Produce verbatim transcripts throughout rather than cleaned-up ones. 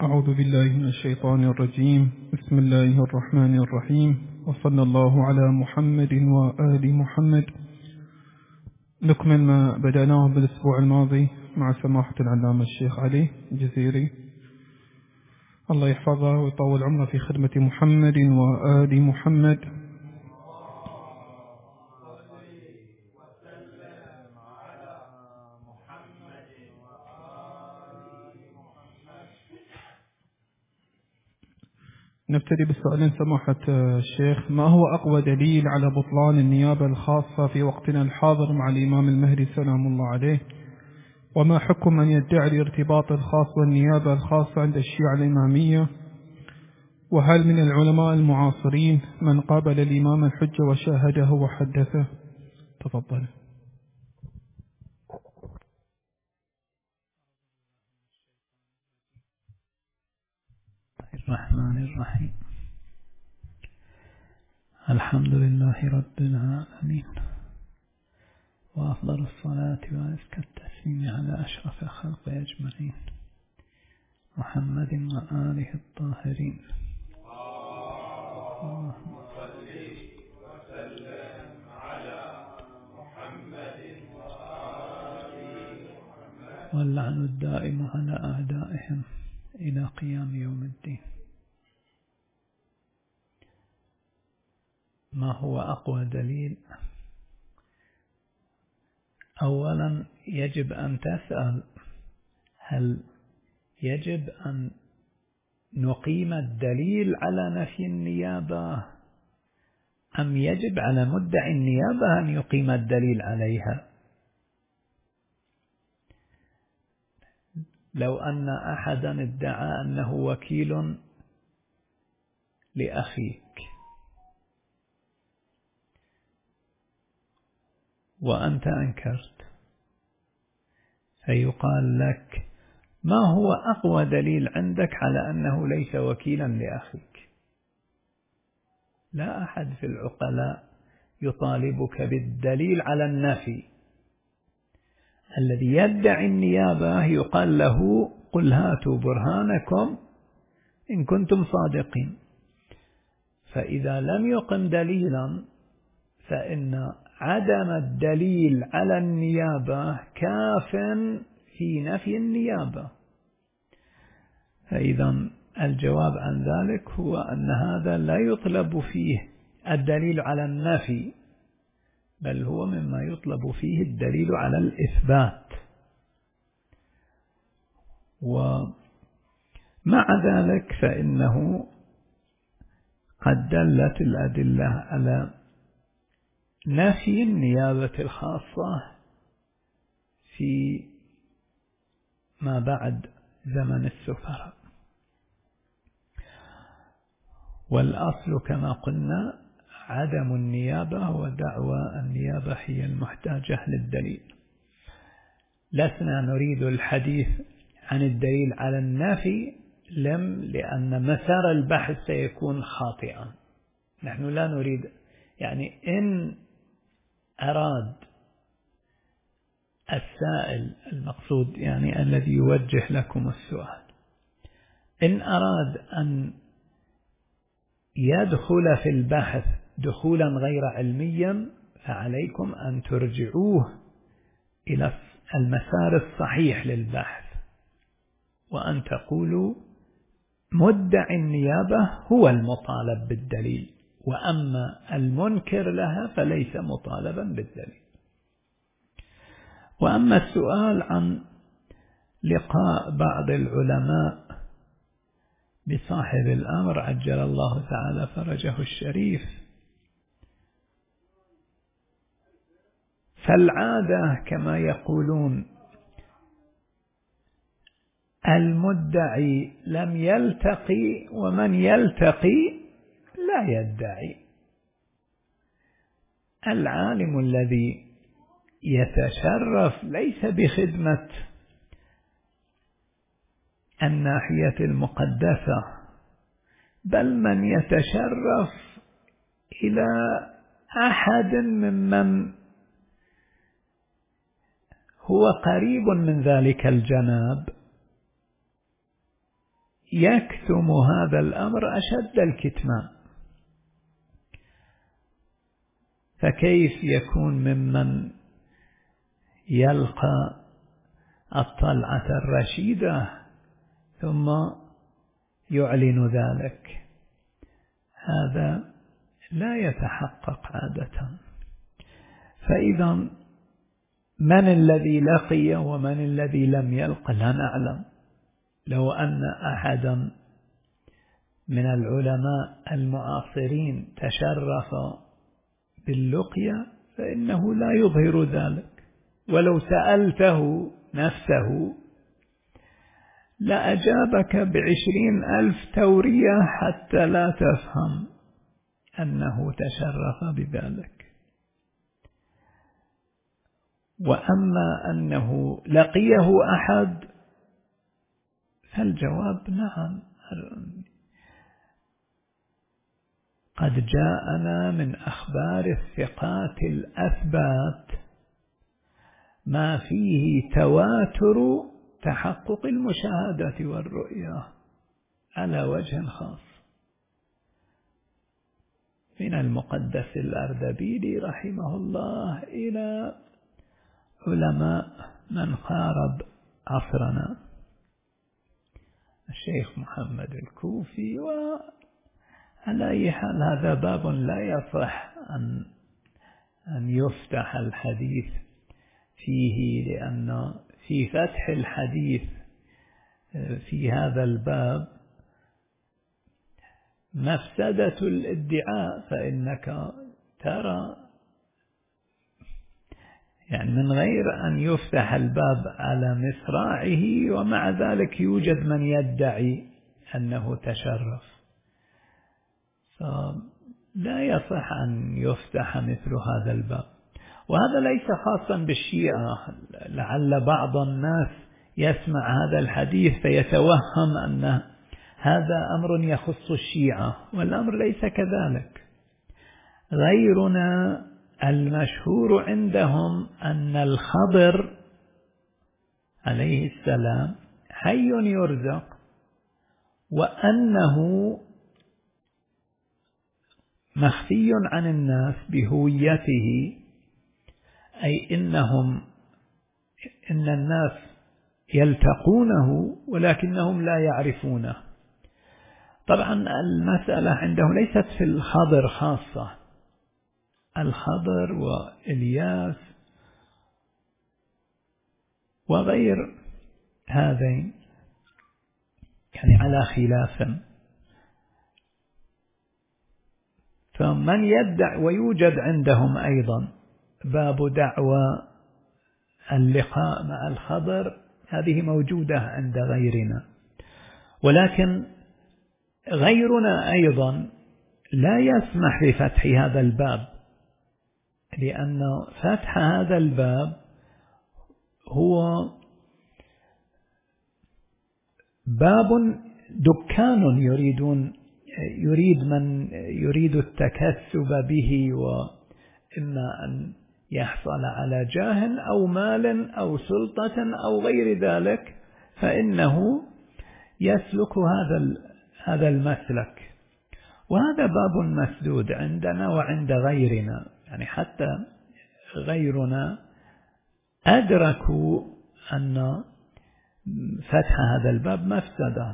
أعوذ بالله من الشيطان الرجيم. بسم الله الرحمن الرحيم، وصلى الله على محمد وآل محمد. نكمل ما بدأناه بالأسبوع الماضي مع سماحة العلامة الشيخ علي الجزيري، الله يحفظه ويطول عمره في خدمة محمد وآل محمد. نبتدي بسؤال سماحة الشيخ: ما هو أقوى دليل على بطلان النيابة الخاصة في وقتنا الحاضر مع الإمام المهدي سلام الله عليه؟ وما حكم من يدعي الارتباط الخاص والنيابة الخاصة عند الشيعة الإمامية؟ وهل من العلماء المعاصرين من قابل الإمام الحجة وشاهده وحدثه؟ تفضل. الرحمن الرحيم. الحمد لله رب العالمين، وأفضل الصلاة وأزكى التسليم على أشرف الخلق أجمعين، محمد وآله الطاهرين. اللهم صل وسلم على محمد وآله محمد، واللعن الدائم على أعدائهم إلى قيام يوم الدين. ما هو أقوى دليل؟ أولا يجب أن تسأل: هل يجب أن نقيم الدليل على نفي النيابة، أم يجب على مدعي النيابة أن يقيم الدليل عليها؟ لو أن أحدا ادعى أنه وكيل لأخيك وأنت أنكرت، فيقال لك: ما هو أقوى دليل عندك على أنه ليس وكيلا لأخيك؟ لا أحد في العقلاء يطالبك بالدليل على النفي. الذي يدعي النيابة يقال له: قل هاتوا برهانكم إن كنتم صادقين. فإذا لم يقم دليلا فإن عدم الدليل على النيابة كاف في نفي النيابة. فإذا الجواب عن ذلك هو أن هذا لا يطلب فيه الدليل على النفي، بل هو مما يطلب فيه الدليل على الإثبات. ومع ذلك فإنه قد دلت الأدلة على نفي النيابة الخاصة في ما بعد زمن السفراء. والأصل كما قلنا عدم النيابة، ودعوى النيابة هي المحتاجة للدليل. لسنا نريد الحديث عن الدليل على النفي لم لأن مسار البحث سيكون خاطئا. نحن لا نريد، يعني إن أراد السائل المقصود يعني الذي يوجه لكم السؤال إن أراد أن يدخل في البحث دخولا غير علميا فعليكم أن ترجعوه إلى المسار الصحيح للبحث، وأن تقولوا مدعي النيابة هو المطالب بالدليل، وأما المنكر لها فليس مطالبا بالدليل. وأما السؤال عن لقاء بعض العلماء بصاحب الأمر عجل الله تعالى فرجه الشريف، فالعادة كما يقولون المدعي لم يلتقي ومن يلتقي لا يدعي. العالم الذي يتشرف ليس بخدمة الناحية المقدسة، بل من يتشرف إلى أحد ممن هو قريب من ذلك الجناب يكتم هذا الأمر أشد الكتمان. فكيف يكون ممن يلقى الطلعة الرشيدة ثم يعلن ذلك؟ هذا لا يتحقق عادة. فإذا من الذي لقي ومن الذي لم يلق لا نعلم. لو أن أحدا من العلماء المعاصرين تشرف باللقيا فإنه لا يظهر ذلك، ولو سألته نفسه لأجابك بعشرين ألف تورية حتى لا تفهم أنه تشرف بذلك. وأما أنه لقيه أحد فالجواب نعم. قد جاءنا من أخبار الثقات الأثبات ما فيه تواتر تحقق المشاهدة والرؤية على وجه خاص، من المقدس الأردبيلي رحمه الله إلى علماء من قارب عصرنا، الشيخ محمد الكوفي. وعلى أي حال هذا باب لا يصح أن أن يفتح الحديث فيه، لأن في فتح الحديث في هذا الباب مفسدة الادعاء، فإنك ترى يعني من غير أن يفتح الباب على مصراعه ومع ذلك يوجد من يدعي أنه تشرف، فلا يصح أن يفتح مثل هذا الباب. وهذا ليس خاصا بالشيعة، لعل بعض الناس يسمع هذا الحديث فيتوهم أن هذا أمر يخص الشيعة، والأمر ليس كذلك. غيرنا المشهور عندهم أن الخضر عليه السلام حي يرزق، وأنه مخفي عن الناس بهويته، أي إنهم إن الناس يلتقونه ولكنهم لا يعرفونه. طبعا المسألة عنده ليست في الخضر خاصة، الخضر وإلياس وغير هذين يعني على خلاف. فمن يدع ويوجد عندهم أيضا باب دعوى اللقاء مع الخضر، هذه موجودة عند غيرنا، ولكن غيرنا أيضا لا يسمح بفتح هذا الباب، لأن فتح هذا الباب هو باب دكان يريدون يريد من يريد التكسب به، وإما أن يحصل على جاه أو مال أو سلطة أو غير ذلك، فإنه يسلك هذا هذا المسلك. وهذا باب مسدود عندنا وعند غيرنا، يعني حتى غيرنا أدركوا أن فتح هذا الباب مفسدة،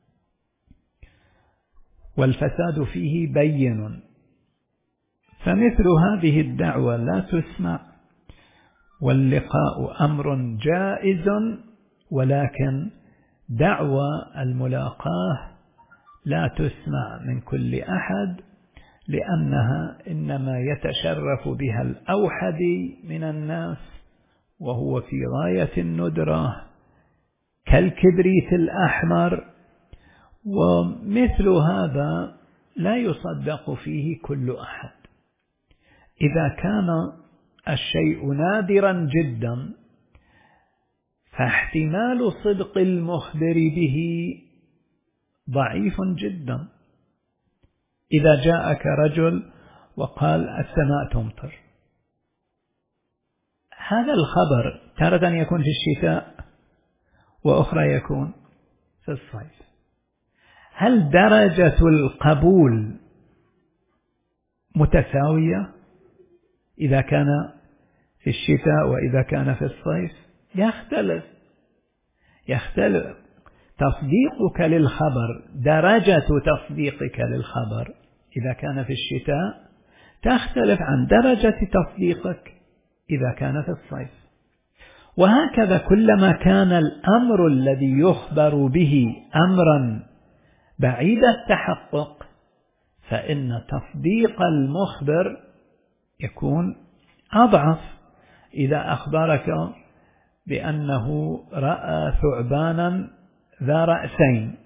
والفساد فيه بين. فمثل هذه الدعوة لا تسمع، واللقاء أمر جائز، ولكن دعوى الملاقاة لا تسمع من كل أحد، لأنها إنما يتشرف بها الأوحدي من الناس، وهو في غاية الندرة كالكبريت الأحمر. ومثل هذا لا يصدق فيه كل أحد. إذا كان الشيء نادرا جدا فاحتمال صدق المخبر به ضعيف جدا. إذا جاءك رجل وقال السماء تمطر، هذا الخبر تارة يكون في الشتاء وأخرى يكون في الصيف، هل درجة القبول متساوية إذا كان في الشتاء وإذا كان في الصيف؟ يختلف يختلف تصديقك للخبر، درجة تصديقك للخبر إذا كان في الشتاء تختلف عن درجة تصديقك إذا كان في الصيف. وهكذا كلما كان الأمر الذي يخبر به أمرا بعيد التحقق فإن تصديق المخبر يكون أضعف. إذا أخبرك بأنه رأى ثعبانا ذا رأسين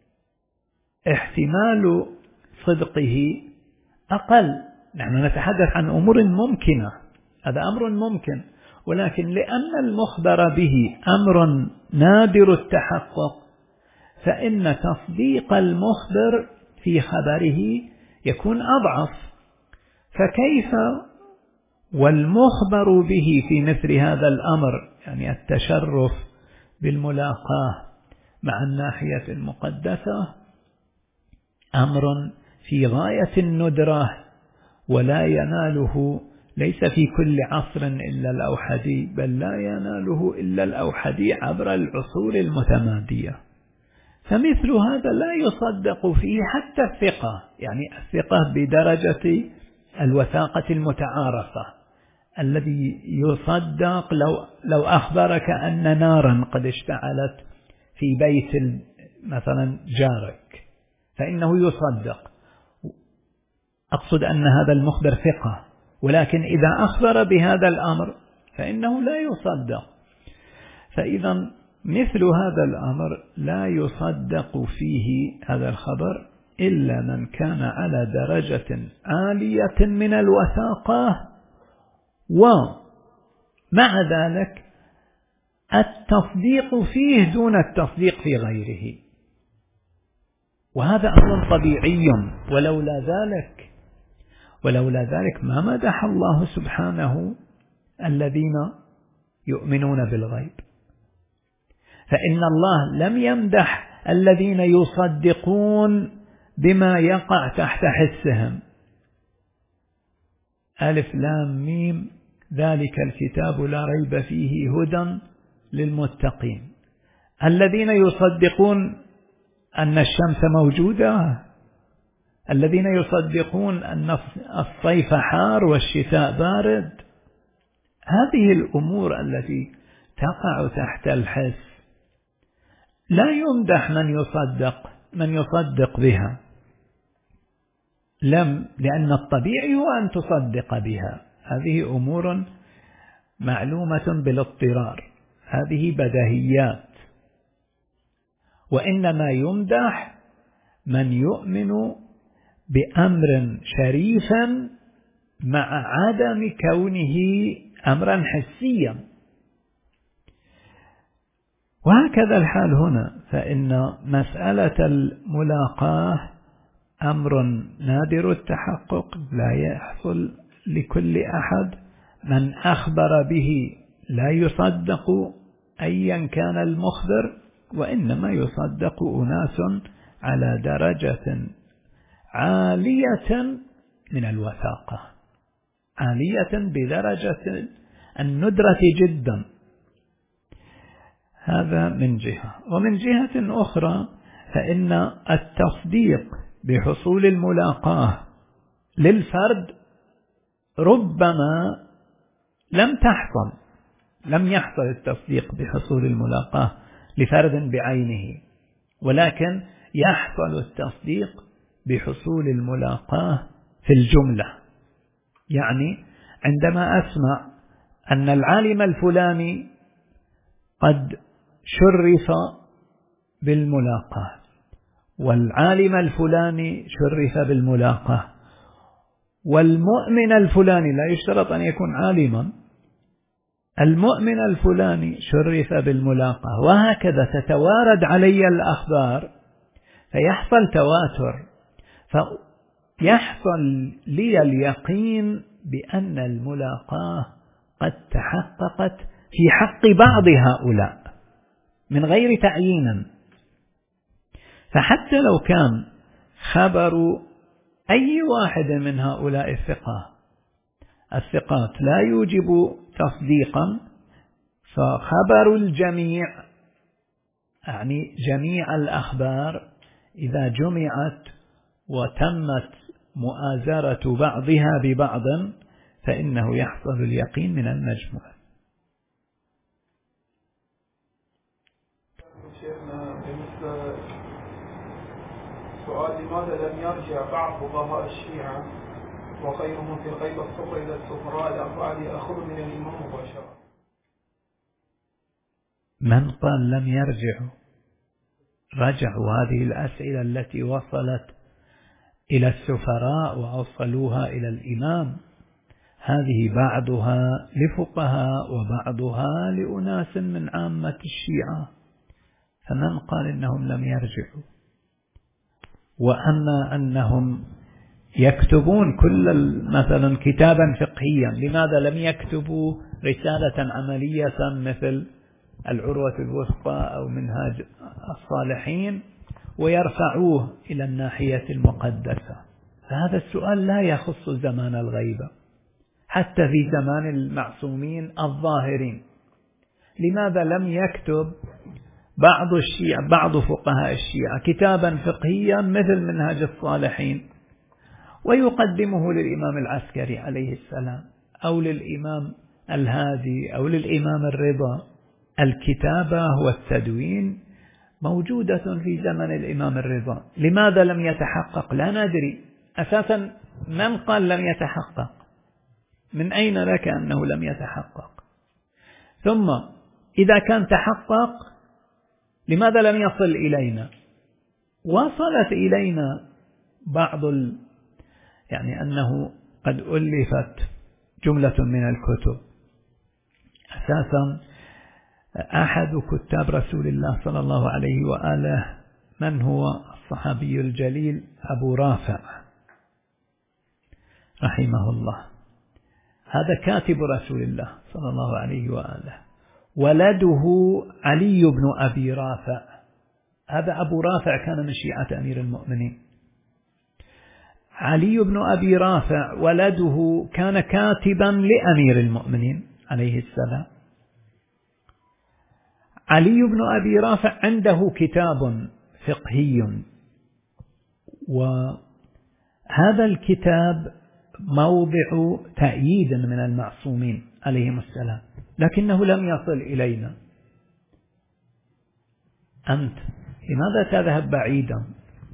احتمال صدقه أقل. نحن نتحدث عن أمور ممكنة، هذا أمر ممكن، ولكن لأن المخبر به أمر نادر التحقق فإن تصديق المخبر في خبره يكون أضعف. فكيف والمخبر به في مثل هذا الأمر، يعني التشرف بالملاقاة مع الناحية المقدسة، أمر في غاية الندرة ولا يناله ليس في كل عصر إلا الأوحدي، بل لا يناله إلا الأوحدي عبر العصور المتمادية. فمثل هذا لا يصدق فيه حتى الثقة، يعني الثقة بدرجة الوثاقة المتعارفة، الذي يصدق لو, لو أخبرك أن نارا قد اشتعلت في بيت مثلا جارك فإنه يصدق. أقصد أن هذا المخبر ثقة، ولكن إذا أخبر بهذا الأمر فإنه لا يصدق. فإذا مثل هذا الأمر لا يصدق فيه هذا الخبر إلا من كان على درجة عالية من الوثاقة، ومع ذلك التصديق فيه دون التصديق في غيره، وهذا أمر طبيعي. ولولا ذلك ولولا ذلك ما مدح الله سبحانه الذين يؤمنون بالغيب. فإن الله لم يمدح الذين يصدقون بما يقع تحت حسهم. ألف لام ميم ذلك الكتاب لا ريب فيه هدى للمتقين. الذين يصدقون أن الشمس موجودة، الذين يصدقون أن الصيف حار والشتاء بارد، هذه الأمور التي تقع تحت الحس لا يمدح من يصدق من يصدق بها، لم لأن الطبيعي هو أن تصدق بها. هذه أمور معلومة بالاضطرار، هذه بديهيات. وإنما يمدح من يؤمن بأمر شريفا مع عدم كونه أمرا حسيا. وهكذا الحال هنا، فإن مسألة الملاقاة أمر نادر التحقق لا يحصل لكل أحد. من أخبر به لا يصدق أيا كان المخبر، وإنما يصدق أناس على درجة عالية من الوثاقة، عالية بدرجة الندرة جدا. هذا من جهة. ومن جهة أخرى فإن التصديق بحصول الملاقاة للفرد ربما لم تحصل لم يحصل التصديق بحصول الملاقاة لفرد بعينه، ولكن يحصل التصديق بحصول الملاقاة في الجملة. يعني عندما أسمع أن العالم الفلاني قد شرف بالملاقاة، والعالم الفلاني شرف بالملاقاة، والمؤمن الفلاني لا يشترط أن يكون عالما، المؤمن الفلاني شرف بالملاقاة، وهكذا تتوارد علي الأخبار فيحصل تواتر، فيحصل لي اليقين بأن الملاقاة قد تحققت في حق بعض هؤلاء من غير تعيين. فحتى لو كان خبر أي واحد من هؤلاء الثقات الثقات لا يوجب تصديقا، فخبر الجميع يعني جميع الأخبار إذا جمعت وتمت مؤازرة بعضها ببعض فإنه يحصل اليقين من المجموع. شيخنا بالنسبة سؤال لماذا لم يرجع بعض فقهاء الشيعة وغيرهم في غيب الصبر إلى السفراء الأربعة ليأخذوا من الإمام مباشرة؟ من قال لم يرجعوا؟ رجعوا. هذه الأسئلة التي وصلت إلى السفراء وأوصلوها إلى الإمام هذه بعضها لفقهاء وبعضها لأناس من عامة الشيعة، فمن قال إنهم لم يرجعوا؟ وأما أنهم يكتبون كل مثلا كتابا فقهيا، لماذا لم يكتبوا رسالة عملية مثل العروة الوثقى أو منهاج الصالحين ويرفعوه إلى الناحية المقدسة؟ فهذا السؤال لا يخص زمان الغيبة، حتى في زمان المعصومين الظاهرين. لماذا لم يكتب بعض الشيعة بعض فقهاء الشيعة كتابا فقهيا مثل منهاج الصالحين ويقدمه للإمام العسكري عليه السلام أو للإمام الهادي أو للإمام الرضا؟ الكتابة والتدوين موجودة في زمن الإمام الرضا، لماذا لم يتحقق؟ لا ندري. أساسا من قال لم يتحقق؟ من أين لك أنه لم يتحقق؟ ثم إذا كان تحقق لماذا لم يصل إلينا؟ وصلت إلينا بعض ال... يعني أنه قد ألفت جملة من الكتب. أساسا أحد كتاب رسول الله صلى الله عليه وآله من هو الصحابي الجليل أبو رافع رحمه الله، هذا كاتب رسول الله صلى الله عليه وآله، ولده علي بن أبي رافع، هذا أبو رافع كان من شيعة أمير المؤمنين. علي بن أبي رافع ولده كان كاتبا لأمير المؤمنين عليه السلام. علي بن أبي رافع عنده كتاب فقهي، وهذا الكتاب موضع تأييد من المعصومين عليهم السلام، لكنه لم يصل إلينا. أنت لماذا تذهب بعيدا؟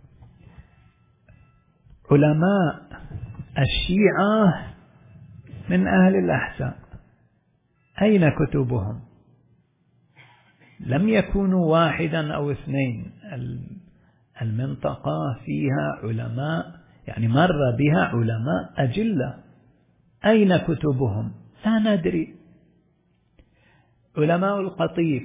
علماء الشيعة من أهل الأحساء أين كتبهم؟ لم يكونوا واحدا أو اثنين، المنطقة فيها علماء يعني مر بها علماء أجلة، أين كتبهم؟ لا ندري. علماء القطيف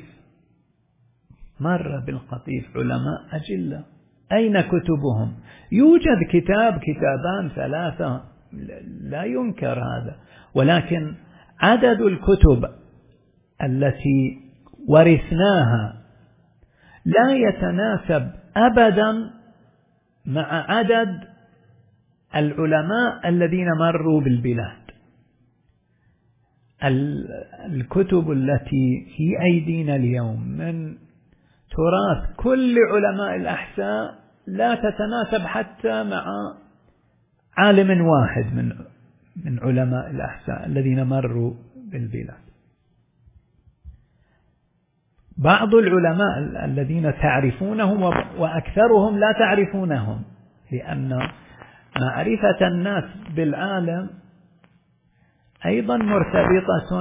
مر بالقطيف علماء أجلة، أين كتبهم؟ يوجد كتاب كتابان ثلاثة لا ينكر هذا، ولكن عدد الكتب التي ورثناها لا يتناسب أبدا مع عدد العلماء الذين مروا بالبلاد. الكتب التي في أيدينا اليوم من تراث كل علماء الأحساء لا تتناسب حتى مع عالم واحد من من علماء الأحساء الذين مروا بالبلاد. بعض العلماء الذين تعرفونهم وأكثرهم لا تعرفونهم، لأن معرفة الناس بالعالم أيضا مرتبطة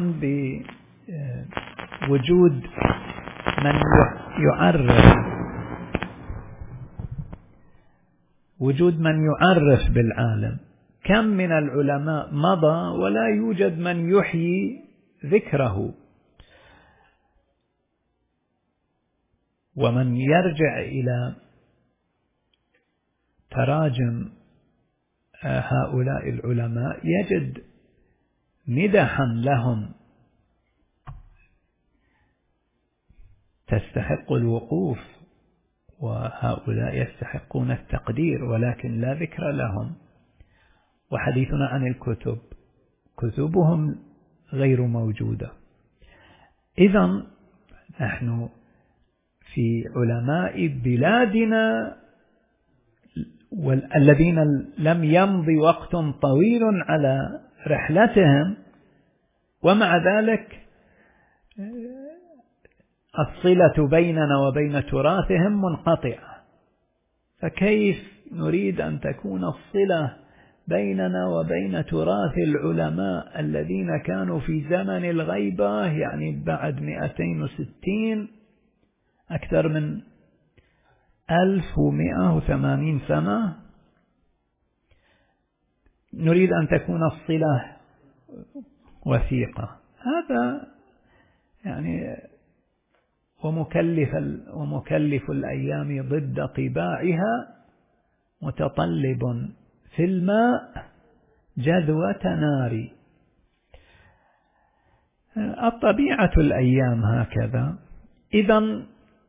بوجود من يعرف وجود من يعرف بالعالم. كم من العلماء مضى ولا يوجد من يحيي ذكره، ومن يرجع إلى تراجم هؤلاء العلماء يجد مدحا لهم تستحق الوقوف وهؤلاء يستحقون التقدير ولكن لا ذكر لهم. وحديثنا عن الكتب، كتبهم غير موجودة. إذن نحن في علماء بلادنا والذين لم يمضي وقت طويل على رحلتهم ومع ذلك الصلة بيننا وبين تراثهم منقطعة، فكيف نريد أن تكون الصلة بيننا وبين تراث العلماء الذين كانوا في زمن الغيبة، يعني بعد مئتين وستين أكثر من ألف ومئة وثمانين سنة، نريد أن تكون الصلة وثيقة. هذا يعني ومكلف ومكلف الأيام ضد طباعها متطلب في الماء جذوة نار. الطبيعة الأيام هكذا. إذن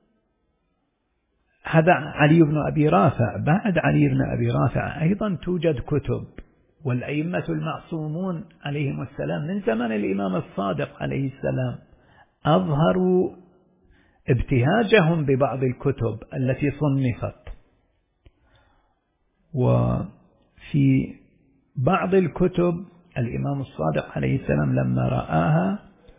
هذا علي بن أبي رافع. بعد علي بن أبي رافع أيضا توجد كتب، والأئمة المعصومون عليهم السلام من زمن الإمام الصادق عليه السلام أظهروا ابتهاجهم ببعض الكتب التي صنفت. وفي بعض الكتب الإمام الصادق عليه السلام لما رآها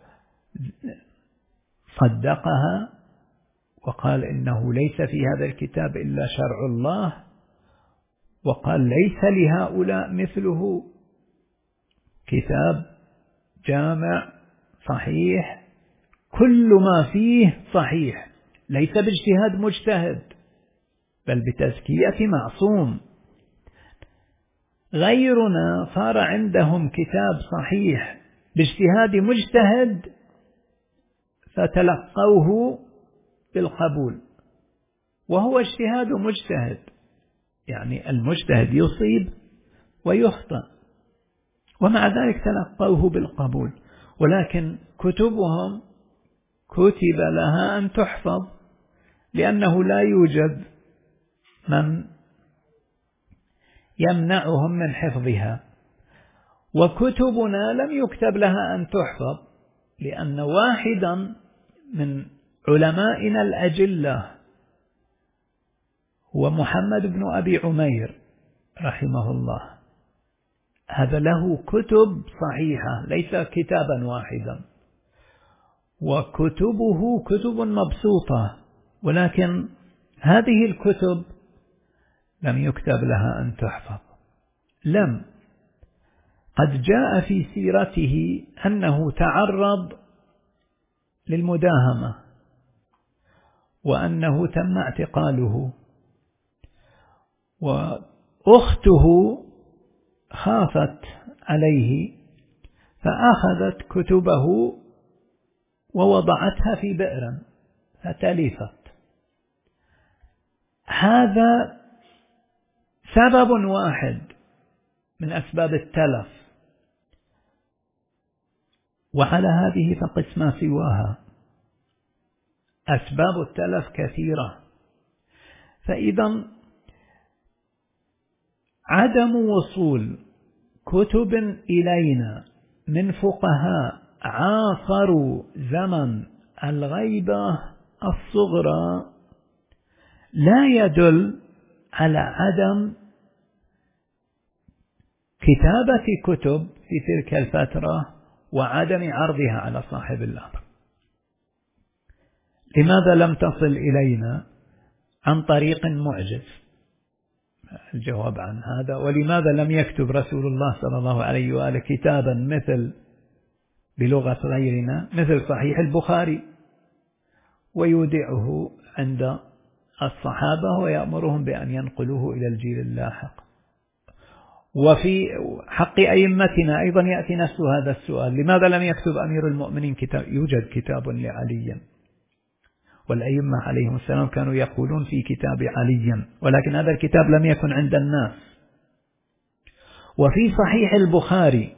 صدقها وقال إنه ليس في هذا الكتاب إلا شرع الله، وقال ليس لهؤلاء مثله كتاب جامع صحيح كل ما فيه صحيح، ليس باجتهاد مجتهد بل بتزكية معصوم. غيرنا صار عندهم كتاب صحيح باجتهاد مجتهد فتلقوه بالقبول، وهو اجتهاد مجتهد، يعني المجتهد يصيب ويخطئ، ومع ذلك تلقوه بالقبول. ولكن كتبهم كتب لها أن تحفظ لأنه لا يوجد من يمنعهم من حفظها، وكتبنا لم يكتب لها أن تحفظ لأن واحدا من علمائنا الأجلة هو محمد بن أبي عمير رحمه الله، هذا له كتب صحيحة ليس كتابا واحدا، وكتبه كتب مبسوطة، ولكن هذه الكتب لم يكتب لها أن تحفظ. لم قد جاء في سيرته أنه تعرض للمداهمة وأنه تم اعتقاله، وأخته خافت عليه فأخذت كتبه ووضعتها في بئر فتلفت. هذا سبب واحد من أسباب التلف، وعلى هذه فقس ما سواها. أسباب التلف كثيرة. فإذا عدم وصول كتب إلينا من فقهاء عاصروا زمن الغيبة الصغرى لا يدل على عدم كتابة كتب في تلك الفترة وعدم عرضها على صاحب الأمر. لماذا لم تصل إلينا عن طريق معجز؟ الجواب عن هذا: ولماذا لم يكتب رسول الله صلى الله عليه وآله كتابا مثل بلغة غيرنا مثل صحيح البخاري ويودعه عند الصحابة ويأمرهم بأن ينقلوه إلى الجيل اللاحق؟ وفي حق أئمتنا أيضا يأتي نفس هذا السؤال: لماذا لم يكتب أمير المؤمنين كتاب؟ يوجد كتاب لعلي، والأئمة عليهم السلام كانوا يقولون في كتاب علي، ولكن هذا الكتاب لم يكن عند الناس. وفي صحيح البخاري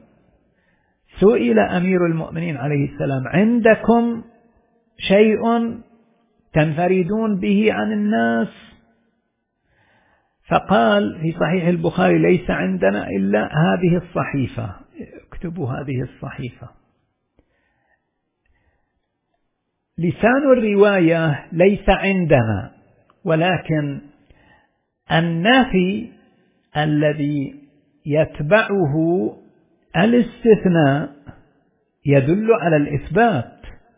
سئل أمير المؤمنين عليه السلام: عندكم شيء تنفردون به عن الناس؟ فقال في صحيح البخاري: ليس عندنا إلا هذه الصحيفة، اكتبوا هذه الصحيفة. لسان الرواية ليس عندنا، ولكن النفي الذي يتبعه الاستثناء يدل على الإثبات.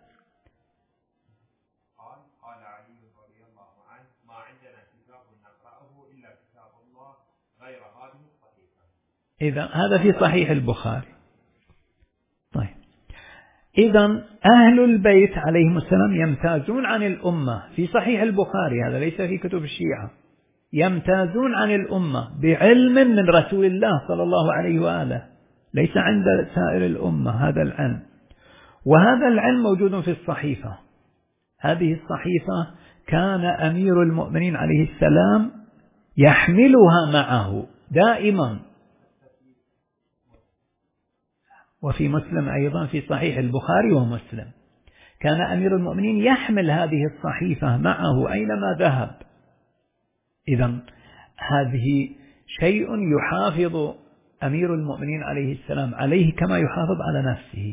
قال علي رضي الله عنه: ما عندنا كتاب نقرأه إلا كتاب الله غير هذه الصحيفة. إذا هذا في صحيح البخاري. طيب، إذا أهل البيت عليهم السلام يمتازون عن الأمة في صحيح البخاري، هذا ليس في كتب الشيعة. يمتازون عن الأمة بعلم من رسول الله صلى الله عليه وآله، ليس عند سائر الأمة هذا العلم. وهذا العلم موجود في الصحيفة. هذه الصحيفة كان أمير المؤمنين عليه السلام يحملها معه دائما. وفي مسلم أيضا، في صحيح البخاري ومسلم، كان أمير المؤمنين يحمل هذه الصحيفة معه أينما ذهب. إذن هذه شيء يحافظ أمير المؤمنين عليه السلام عليه كما يحافظ على نفسه.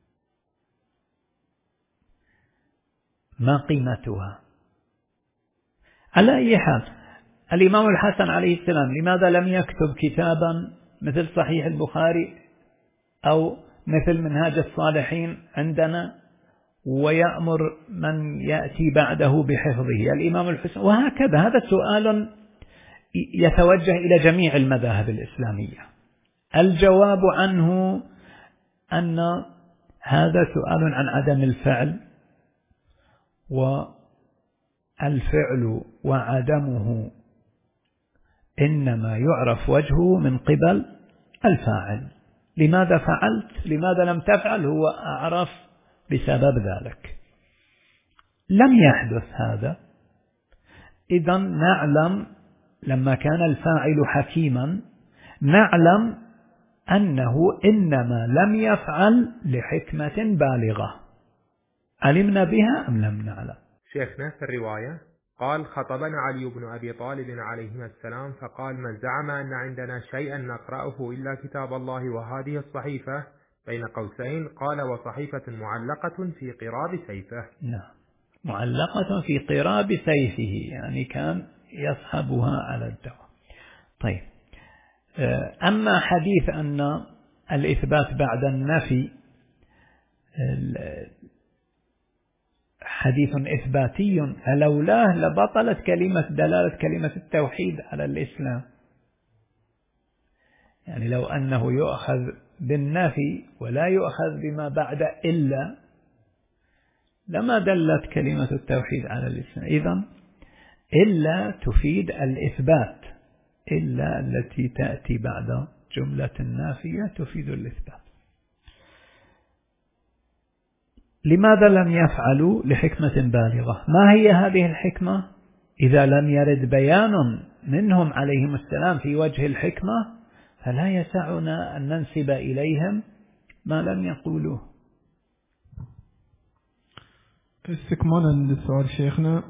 ما قيمتها؟ على أي حال، الإمام الحسن عليه السلام لماذا لم يكتب كتابا مثل صحيح البخاري أو مثل منهاج الصالحين عندنا ويأمر من يأتي بعده بحفظه؟ الإمام الحسن. وهكذا، هذا سؤال يتوجه إلى جميع المذاهب الإسلامية. الجواب عنه أن هذا سؤال عن عدم الفعل، والفعل وعدمه إنما يعرف وجهه من قبل الفاعل. لماذا فعلت؟ لماذا لم تفعل؟ هو أعرف بسبب ذلك. لم يحدث هذا. إذا نعلم لما كان الفاعل حكيما نعلم أنه إنما لم يفعل لحكمة بالغة. علمنا بها أم لم نعلم؟ شيخنا في الرواية قال: خطبنا علي بن أبي طالب عليهما السلام فقال: من زعم أن عندنا شيئا نقرأه إلا كتاب الله وهذه الصحيفة، بين قوسين قال: وصحيفة معلقة في قراب سيفه. نعم، معلقة في قراب سيفه، يعني كان يصحبها على الدوام. طيب، أما حديث أن الإثبات بعد النفي حديث إثباتي، فلولاه لبطلت كلمة دلالة كلمة التوحيد على الإسلام. يعني لو أنه يؤخذ بالنفي ولا يؤخذ بما بعد إلا لما دلت كلمة التوحيد على الإسلام. إذن إلا تفيد الإثبات، إلا التي تأتي بعد جملة النافية تفيد الإثبات. لماذا لم يفعلوا؟ لحكمة بالغة. ما هي هذه الحكمة؟ إذا لم يرد بيان منهم عليهم السلام في وجه الحكمة فلا يسعنا أن ننسب إليهم ما لم يقولوه. استكمالا للسؤال شيخنا،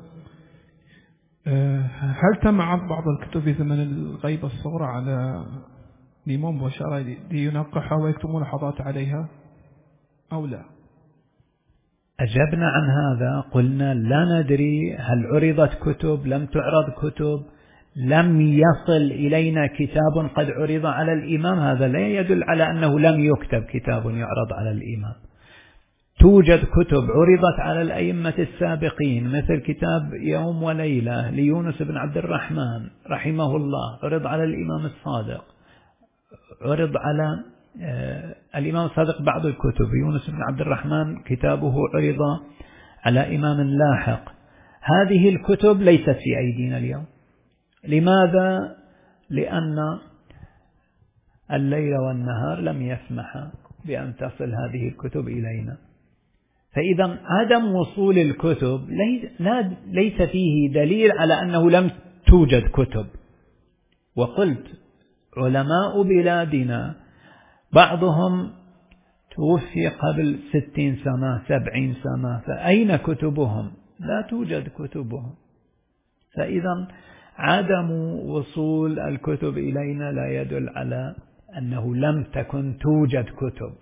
هل تم عرض بعض الكتب في زمن الغيبة الصغرى على الإمام مباشرة لينقحها ويكتب ملاحظات عليها أو لا؟ أجبنا عن هذا، قلنا لا ندري هل عرضت كتب، لم تعرض كتب، لم يصل إلينا كتاب قد عرض على الإمام. هذا لا يدل على أنه لم يكتب كتاب يعرض على الإمام. توجد كتب عرضت على الأئمة السابقين، مثل كتاب يوم وليلة ليونس بن عبد الرحمن رحمه الله، عرض على الإمام الصادق، عرض على آه الإمام الصادق بعض الكتب، يونس بن عبد الرحمن كتابه عرض على إمام لاحق. هذه الكتب ليست في أيدينا اليوم. لماذا؟ لأن الليل والنهار لم يسمح بأن تصل هذه الكتب إلينا. فإذا عدم وصول الكتب ليس فيه دليل على أنه لم توجد كتب. وقلت علماء بلادنا بعضهم توفي قبل ستين سنة سبعين سنة، فأين كتبهم؟ لا توجد كتبهم. فإذا عدم وصول الكتب إلينا لا يدل على أنه لم تكن توجد كتب.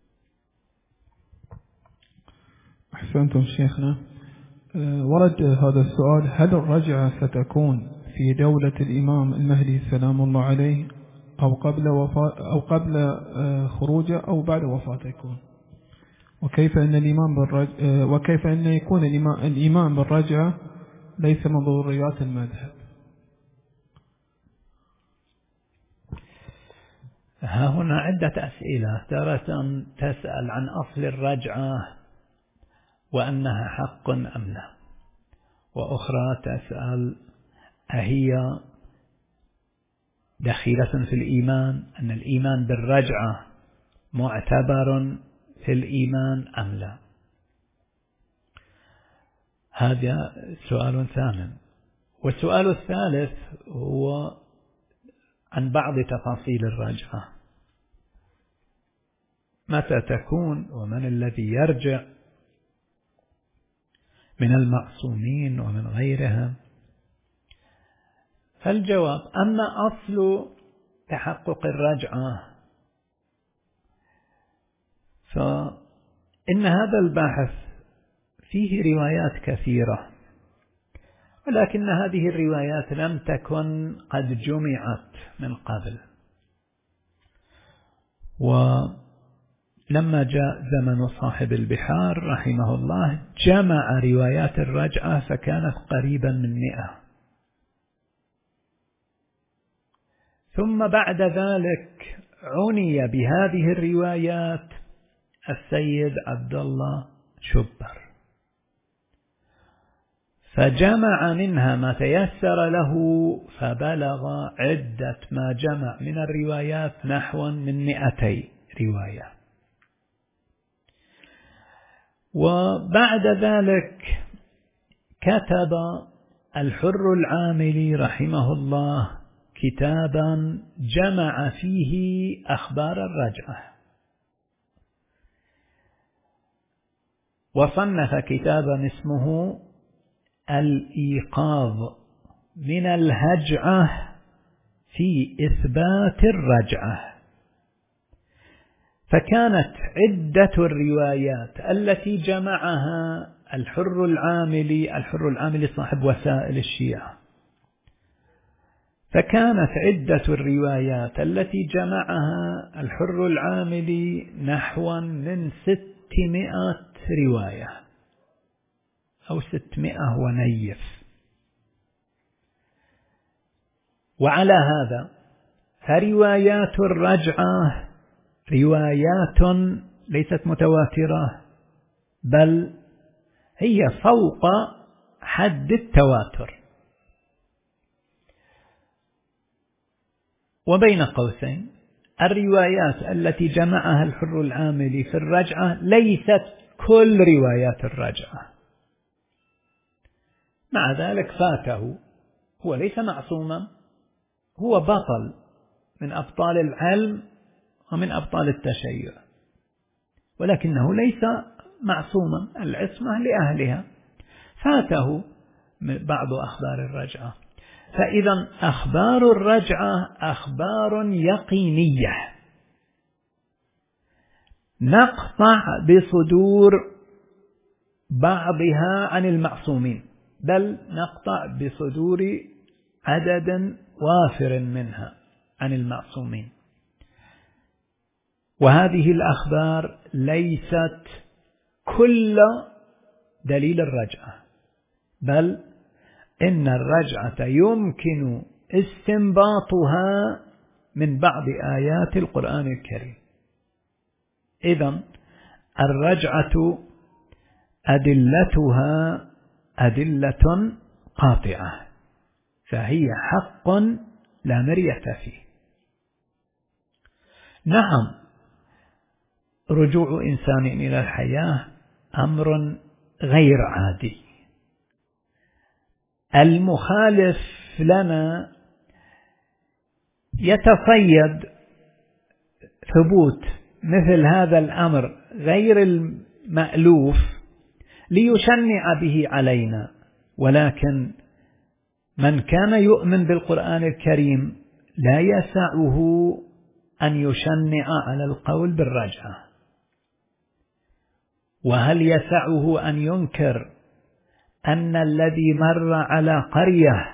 أحسنتم شيخنا. ورد هذا السؤال: هل الرجعة ستكون في دولة الإمام المهدي سلام الله عليه أو قبل وفاة أو قبل خروجه أو بعد وفاته يكون؟ وكيف أن الإمام بالرج... وكيف أن يكون الإمام, الإمام بالرجعة ليس من ضروريات المذهب؟ ها هنا عدة أسئلة. تارة تسأل عن أصل الرجعة وأنها حق أم لا، وأخرى تسأل أهي دخيلة في الإيمان، أن الإيمان بالرجعة معتبر في الإيمان أم لا. هذا سؤال ثامن. والسؤال الثالث هو عن بعض تفاصيل الرجعة: متى تكون، ومن الذي يرجع من المعصومين ومن غيرهم. فالجواب: أما أصل تحقق الرجعة فإن هذا البحث فيه روايات كثيرة، ولكن هذه الروايات لم تكن قد جمعت من قبل، ولما جاء زمن صاحب البحار رحمه الله جمع روايات الرجعة فكانت قريبا من مئة. ثم بعد ذلك عني بهذه الروايات السيد عبد الله شبر، فجمع منها ما تيسر له، فبلغ عدة ما جمع من الروايات نحو من مئتي رواية. وبعد ذلك كتب الحر العاملي رحمه الله كتابا جمع فيه أخبار الرجعة، وصنف كتابا اسمه الإيقاظ من الهجعة في إثبات الرجعة. فكانت عدة الروايات التي جمعها الحر العاملي، الحر العاملي صاحب وسائل الشيعة، فكانت عدة الروايات التي جمعها الحر العاملي نحو من ستمائة رواية أو ستمائة ونيف. وعلى هذا فروايات الرجعة روايات ليست متواترة، بل هي فوق حد التواتر. وبين قوسين الروايات التي جمعها الحر العاملي في الرجعة ليست كل روايات الرجعة، مع ذلك فاته، هو ليس معصوما، هو بطل من أبطال العلم ومن أبطال التشيع، ولكنه ليس معصوما، العصمة لأهلها، فاته بعض أخبار الرجعة. فإذا أخبار الرجعة أخبار يقينية نقطع بصدور بعضها عن المعصومين، بل نقطع بصدور عدد وافر منها عن المعصومين. وهذه الأخبار ليست كل دليل الرجعة، بل إن الرجعة يمكن استنباطها من بعض آيات القرآن الكريم. إذن الرجعة أدلتها أدلة قاطعة، فهي حق لا مرية فيه. نعم، رجوع إنسان إلى الحياة أمر غير عادي. المخالف لنا يتصيد ثبوت مثل هذا الأمر غير المألوف ليشنع به علينا، ولكن من كان يؤمن بالقرآن الكريم لا يسعه أن يشنع على القول بالرجعة. وهل يسعه أن ينكر أن الذي مر على قرية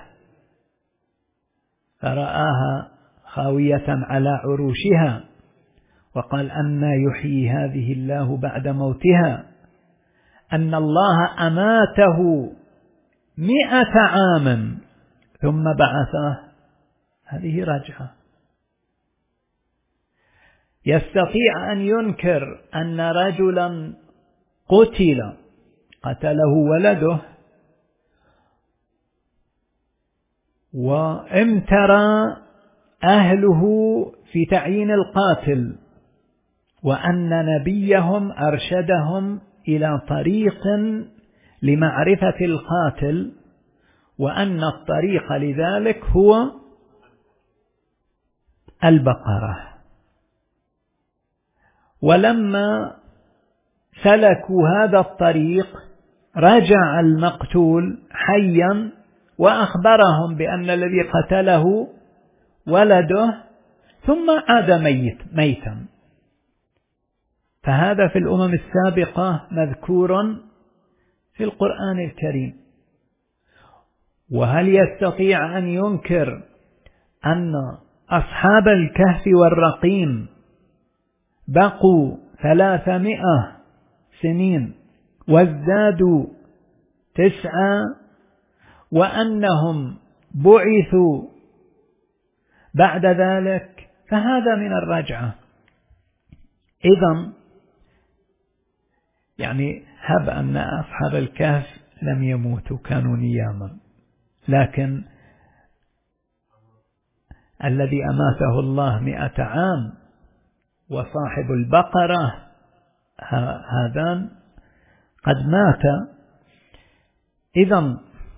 فرآها خاوية على عروشها وقال أنى يحيي هذه الله بعد موتها، أن الله أماته مئة عام ثم بعثه، هذه رجعة. يستطيع أن ينكر أن رجلا قتل قتله ولده وامترى أهله في تعيين القاتل، وأن نبيهم أرشدهم إلى طريق لمعرفة القاتل، وأن الطريق لذلك هو البقرة. ولما سلكوا هذا الطريق رجع المقتول حيا وأخبرهم بأن الذي قتله ولده، ثم عاد ميت ميتا. فهذا في الأمم السابقة مذكور في القرآن الكريم. وهل يستطيع أن ينكر أن أصحاب الكهف والرقيم بقوا ثلاثمائة سنين وازدادوا تسعة، وأنهم بعثوا بعد ذلك؟ فهذا من الرجعة. إذن يعني هب أن أصحاب الكهف لم يموتوا، كانوا نياما، لكن الذي أماته الله مئة عام وصاحب البقرة هذان قد مات. إذن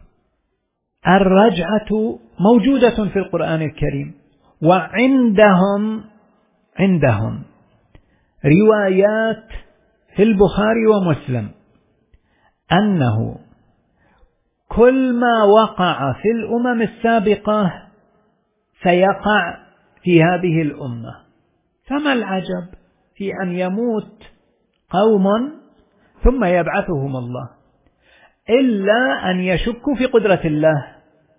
الرجعة موجودة في القرآن الكريم، وعندهم عندهم روايات في البخاري ومسلم أنه كل ما وقع في الأمم السابقة سيقع في هذه الأمة. فما العجب في أن يموت قوم ثم يبعثهم الله، إلا أن يشكوا في قدرة الله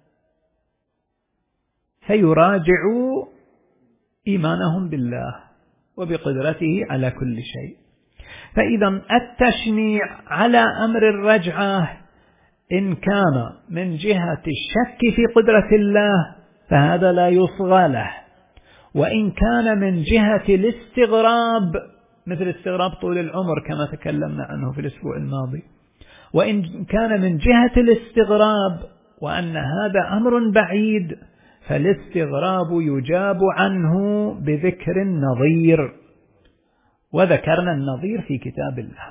فيراجعوا إيمانهم بالله وبقدرته على كل شيء. فإذا التشنيع على أمر الرجعة إن كان من جهة الشك في قدرة الله فهذا لا يصغى له، وإن كان من جهة الاستغراب مثل استغراب طول العمر كما تكلمنا عنه في الأسبوع الماضي، وإن كان من جهة الاستغراب وأن هذا أمر بعيد فالاستغراب يجاب عنه بذكر النظير، وذكرنا النظير في كتاب الله.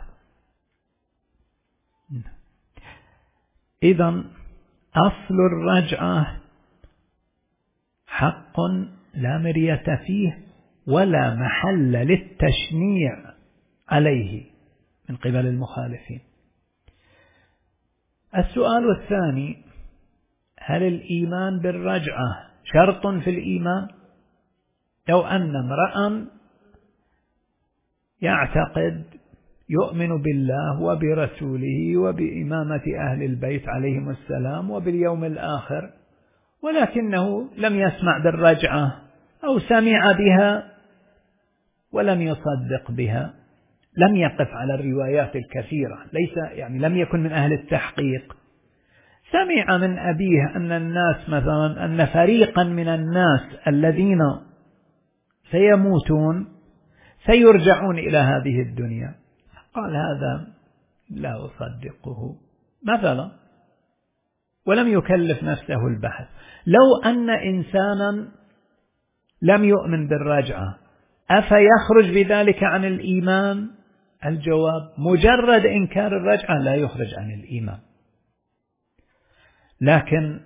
إذن أصل الرجعة حق لا مرية فيه ولا محل للتشنيع عليه من قبل المخالفين. السؤال الثاني: هل الإيمان بالرجعة شرط في الإيمان؟ لو أن امرأ يعتقد يؤمن بالله وبرسوله وبإمامة أهل البيت عليهم السلام وباليوم الآخر، ولكنه لم يسمع بالرجعة أو سمع بها ولم يصدق بها، لم يقف على الروايات الكثيرة، ليس يعني لم يكن من أهل التحقيق، سمع من أبيه أن الناس مثلا أن فريقا من الناس الذين سيموتون سيرجعون إلى هذه الدنيا، قال هذا لا أصدقه مثلا، ولم يكلف نفسه البحث. لو أن إنسانا لم يؤمن بالرجعة أفيخرج بذلك عن الإيمان؟ الجواب: مجرد إنكار الرجعة لا يخرج عن الإيمان، لكن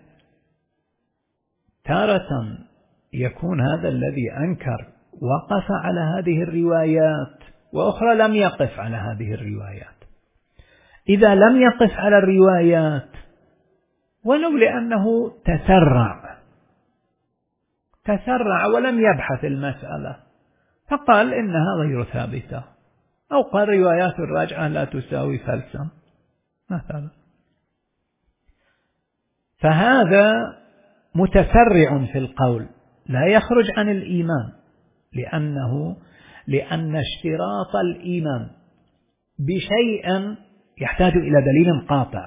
تارة يكون هذا الذي أنكر وقف على هذه الروايات، وأخرى لم يقف على هذه الروايات. إذا لم يقف على الروايات ولو لأنه تسرع تسرع ولم يبحث المسألة فقال إنها غير ثابتة، أو قال روايات الراجعة لا تساوي فلسا مثلا، فهذا متسرع في القول لا يخرج عن الإيمان، لأنه لأن اشتراط الإيمان بشيء يحتاج إلى دليل قاطع.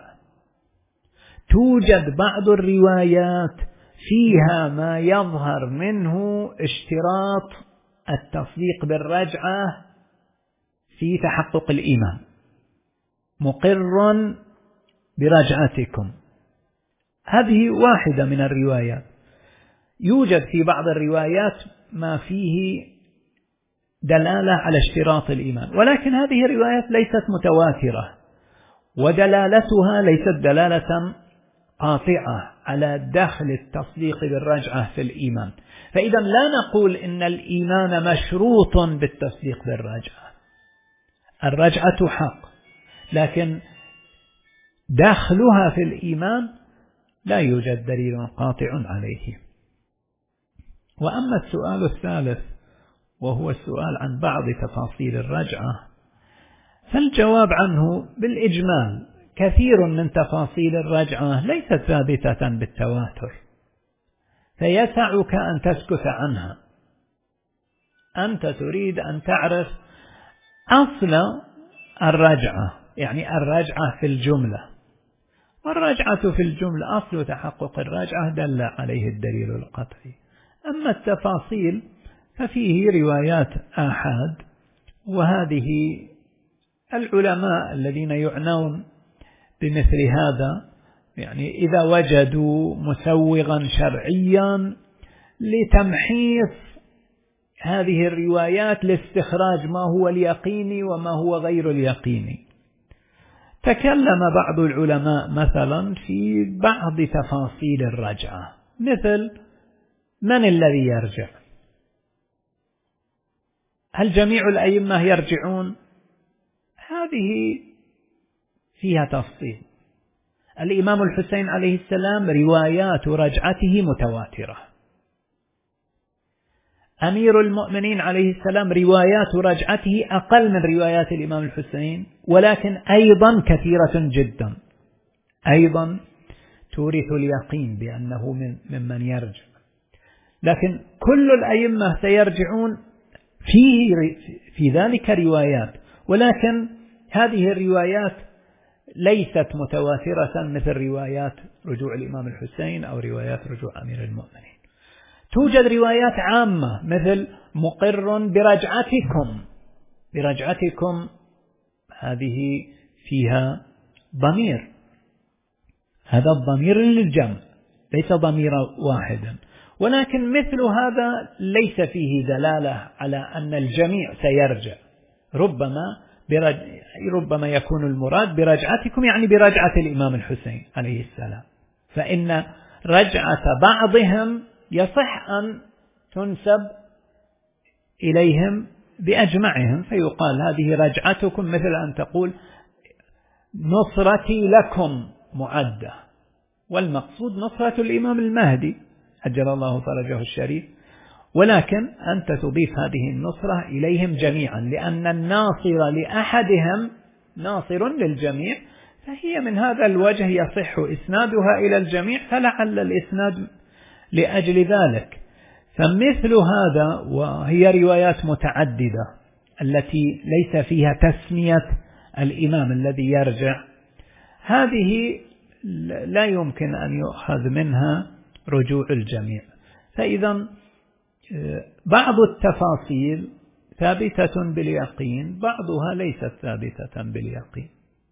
توجد بعض الروايات فيها ما يظهر منه اشتراط التصديق بالرجعة في تحقق الإيمان، مقر برجعتكم، هذه واحدة من الروايات. يوجد في بعض الروايات ما فيه دلالة على اشتراط الإيمان، ولكن هذه الروايات ليست متواترة، ودلالتها ليست دلالة قاطعة على دخل التصديق بالرجعة في الإيمان. فإذا لا نقول إن الإيمان مشروط بالتصديق بالرجعة، الرجعة حق، لكن دخلها في الإيمان لا يوجد دليل قاطع عليه. وأما السؤال الثالث وهو السؤال عن بعض تفاصيل الرجعة، فالجواب عنه بالإجمال كثير من تفاصيل الرجعة ليست ثابتة بالتواتر، فيسعك أن تسكت عنها. أنت تريد أن تعرف أصل الرجعة، يعني الرجعة في الجملة، والرجعة في الجملة أصل تحقق الرجعة دل عليه الدليل القطعي. أما التفاصيل ففيه روايات آحاد، وهذه العلماء الذين يعنون بمثل هذا يعني إذا وجدوا مسوغا شرعيا لتمحيص هذه الروايات لاستخراج ما هو اليقيني وما هو غير اليقيني، تكلم بعض العلماء مثلا في بعض تفاصيل الرجعة، مثل من الذي يرجع؟ هل جميع الأئمة يرجعون؟ هذه فيها تفصيل. الإمام الحسين عليه السلام روايات رجعته متواترة، أمير المؤمنين عليه السلام روايات رجعته أقل من روايات الإمام الحسين، ولكن أيضا كثيرة جدا، أيضا تورث اليقين بأنه من ممن يرجع. لكن كل الأئمة سيرجعون، فيه في ذلك روايات، ولكن هذه الروايات ليست متواترة مثل روايات رجوع الإمام الحسين أو روايات رجوع أمير المؤمنين. توجد روايات عامة مثل مقر برجعتكم، برجعتكم هذه فيها ضمير، هذا الضمير للجمع ليس ضمير واحدا، ولكن مثل هذا ليس فيه دلالة على أن الجميع سيرجع، ربما برج... ربما يكون المراد برجعتكم يعني برجعة الإمام الحسين عليه السلام، فإن رجعة بعضهم يصح أن تنسب إليهم بأجمعهم، فيقال هذه رجعتكم، مثل أن تقول نصرتي لكم معدة، والمقصود نصرة الإمام المهدي أجل الله فرجه الشريف، ولكن أنت تضيف هذه النصرة إليهم جميعا، لأن الناصر لأحدهم ناصر للجميع، فهي من هذا الوجه يصح إسنادها إلى الجميع، فلعل الإسناد لأجل ذلك. فمثل هذا وهي روايات متعددة التي ليس فيها تسمية الإمام الذي يرجع، هذه لا يمكن أن يؤخذ منها رجوع الجميع. فإذا بعض التفاصيل ثابتة باليقين، بعضها ليست ثابتة باليقين.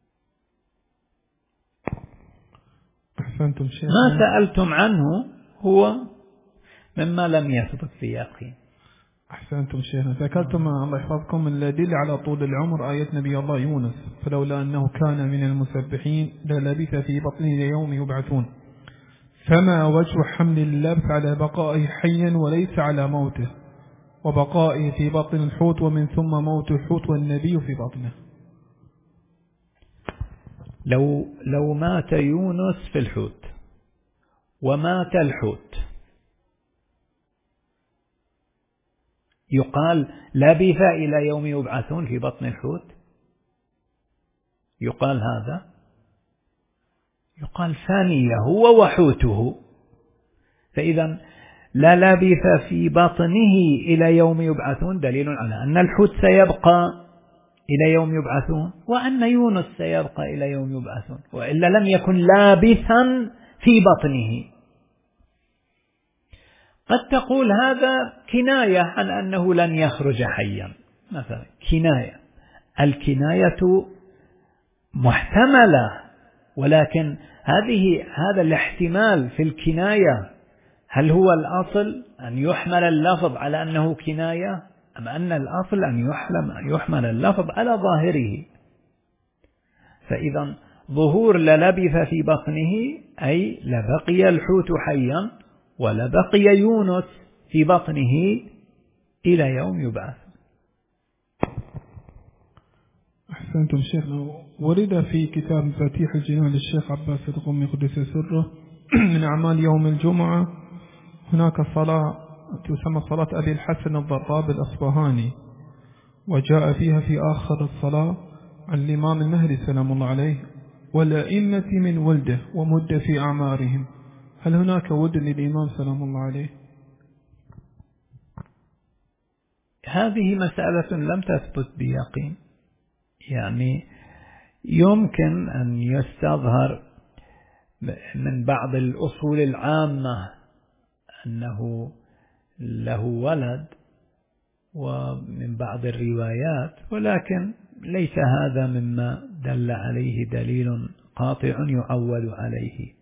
أحسنتم شيخ. ما سألتم عنه هو مما لم يثبت بيقين. أحسنتم شيخ. ذكرتم الله يحفظكم الذي على طول العمر آية نبي الله يونس، فلولا أنه كان من المسبحين للبث في بطنه ليوم يبعثون، فما وجه حمل اللبث على بقائه حيا وليس على موته، وبقائه في بطن الحوت ومن ثم موت الحوت والنبي في بطنه؟ لو لو مات يونس في الحوت ومات الحوت، يقال لبث إلى يوم يبعثون في بطن الحوت؟ يقال هذا؟ يقال ثانية هو وحوته. فإذا لا لبث في بطنه إلى يوم يبعثون دليل على أن الحوت سيبقى إلى يوم يبعثون، وأن يونس سيبقى إلى يوم يبعثون، وإلا لم يكن لابثا في بطنه. قد تقول هذا كناية عن أنه لن يخرج حيا مثلا، كناية. الكناية محتملة، ولكن هذه هذا الاحتمال في الكناية هل هو الأصل أن يحمل اللفظ على أنه كناية، أم أن الأصل أن يحمل اللفظ على ظاهره؟ فإذا ظهور للبث في بطنه أي لبقي الحوت حيا ولبقي يونس في بطنه إلى يوم يبعث. أحسنتم شيخنا. ورد في كتاب مفاتيح الجنان للشيخ عباس القمي قدس سره من أعمال يوم الجمعة هناك صلاة تسمى صلاة أبي الحسن الضراب الأصبهاني، وجاء فيها في آخر الصلاة عن الإمام المهدي سلام الله عليه والأئمة من ولده ومد في أعمارهم. هل هناك ود للإمام سلام الله عليه؟ هذه مسألة لم تثبت بيقين، يعني يمكن أن يستظهر من بعض الأصول العامة أنه له ولد ومن بعض الروايات، ولكن ليس هذا مما دل عليه دليل قاطع يعول عليه.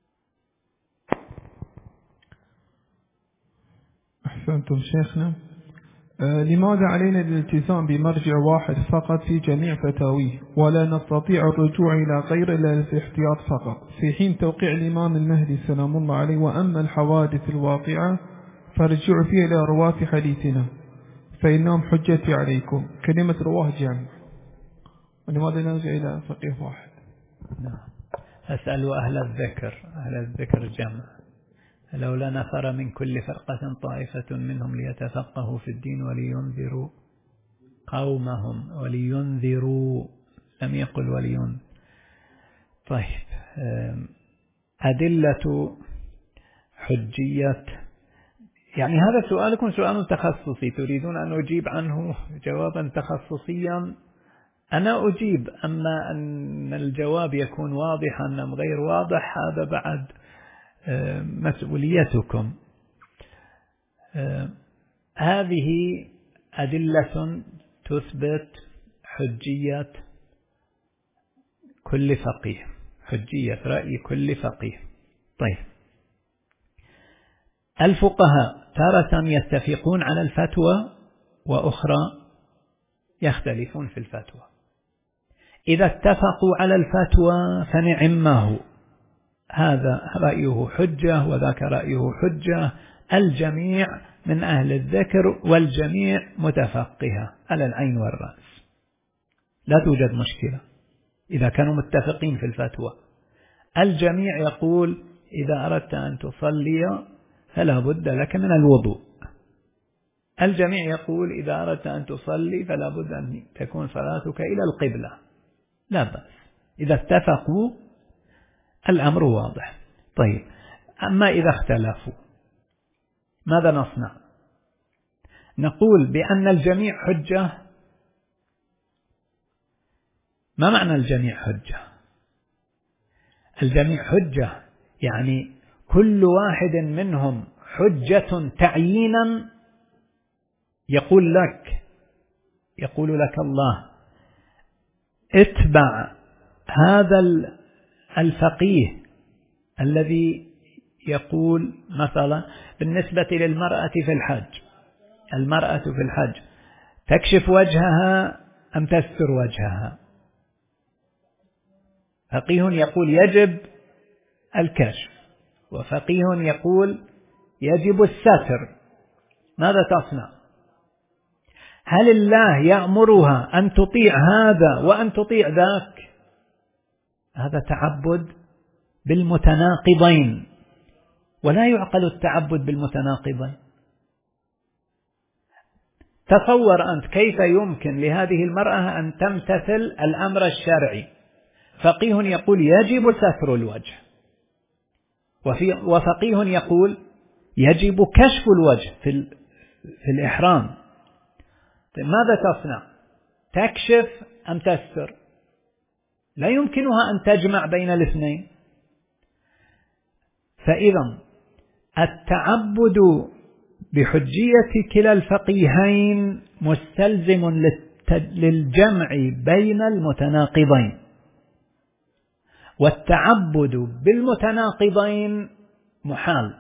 أحسنتم شيخنا. آه لماذا علينا الالتزام بمرجع واحد فقط في جميع فتاويه ولا نستطيع الرجوع إلى غير إلا الاحتياط فقط، في حين توقيع الإمام المهدي سلام الله عليه وأما الحوادث الواقعة فارجعوا فيها إلى رواة حديثنا فإنهم حجتي عليكم، كلمة رواه جمع، ولماذا نرجع إلى فقيه واحد؟ نعم. أسأل أهل الذكر أهل الذكر جمع، لولا نفر من كل فرقة طائفة منهم ليتفقهوا في الدين ولينذروا قومهم، ولينذروا لم يقل ولينذر. طيب، أدلة حجية، يعني هذا سؤالكم سؤال تخصصي تريدون أن أجيب عنه جوابا تخصصيا، أنا أجيب، أما أن الجواب يكون واضحا أم غير واضح هذا بعد مسؤوليتكم. هذه أدلة تثبت حجية كل فقيه، حجية رأي كل فقيه. طيب، الفقهاء تارة يتفقون على الفتوى وأخرى يختلفون في الفتوى. إذا اتفقوا على الفتوى فنعمه، هذا رأيه حجة وذاك رأيه حجة، الجميع من أهل الذكر والجميع متفقهة على العين والرأس، لا توجد مشكلة إذا كانوا متفقين في الفتوى. الجميع يقول إذا أردت أن تصلي فلا بد لك من الوضوء، الجميع يقول إذا أردت أن تصلي فلا بد أن تكون صلاتك إلى القبلة، لا بأس. إذا اتفقوا الأمر واضح. طيب، أما إذا اختلفوا ماذا نصنع؟ نقول بأن الجميع حجة. ما معنى الجميع حجة؟ الجميع حجة يعني كل واحد منهم حجة تعيينا، يقول لك يقول لك الله اتبع هذا الفقيه الذي يقول مثلا بالنسبة للمرأة في الحج، المرأة في الحج تكشف وجهها أم تستر وجهها؟ فقيه يقول يجب الكشف، وفقيه يقول يجب الستر. ماذا تصنع؟ هل الله يأمرها أن تطيع هذا وأن تطيع ذاك؟ هذا تعبد بالمتناقضين، ولا يعقل التعبد بالمتناقضين. تصور أنت كيف يمكن لهذه المرأة أن تمتثل الأمر الشرعي. فقيه يقول يجب ستر الوجه، وفقيه يقول يجب كشف الوجه في, في الإحرام. ماذا تصنع؟ تكشف أم تستر؟ لا يمكنها أن تجمع بين الاثنين. فإذا التعبد بحجية كلا الفقيهين مستلزم للجمع بين المتناقضين، والتعبد بالمتناقضين محال.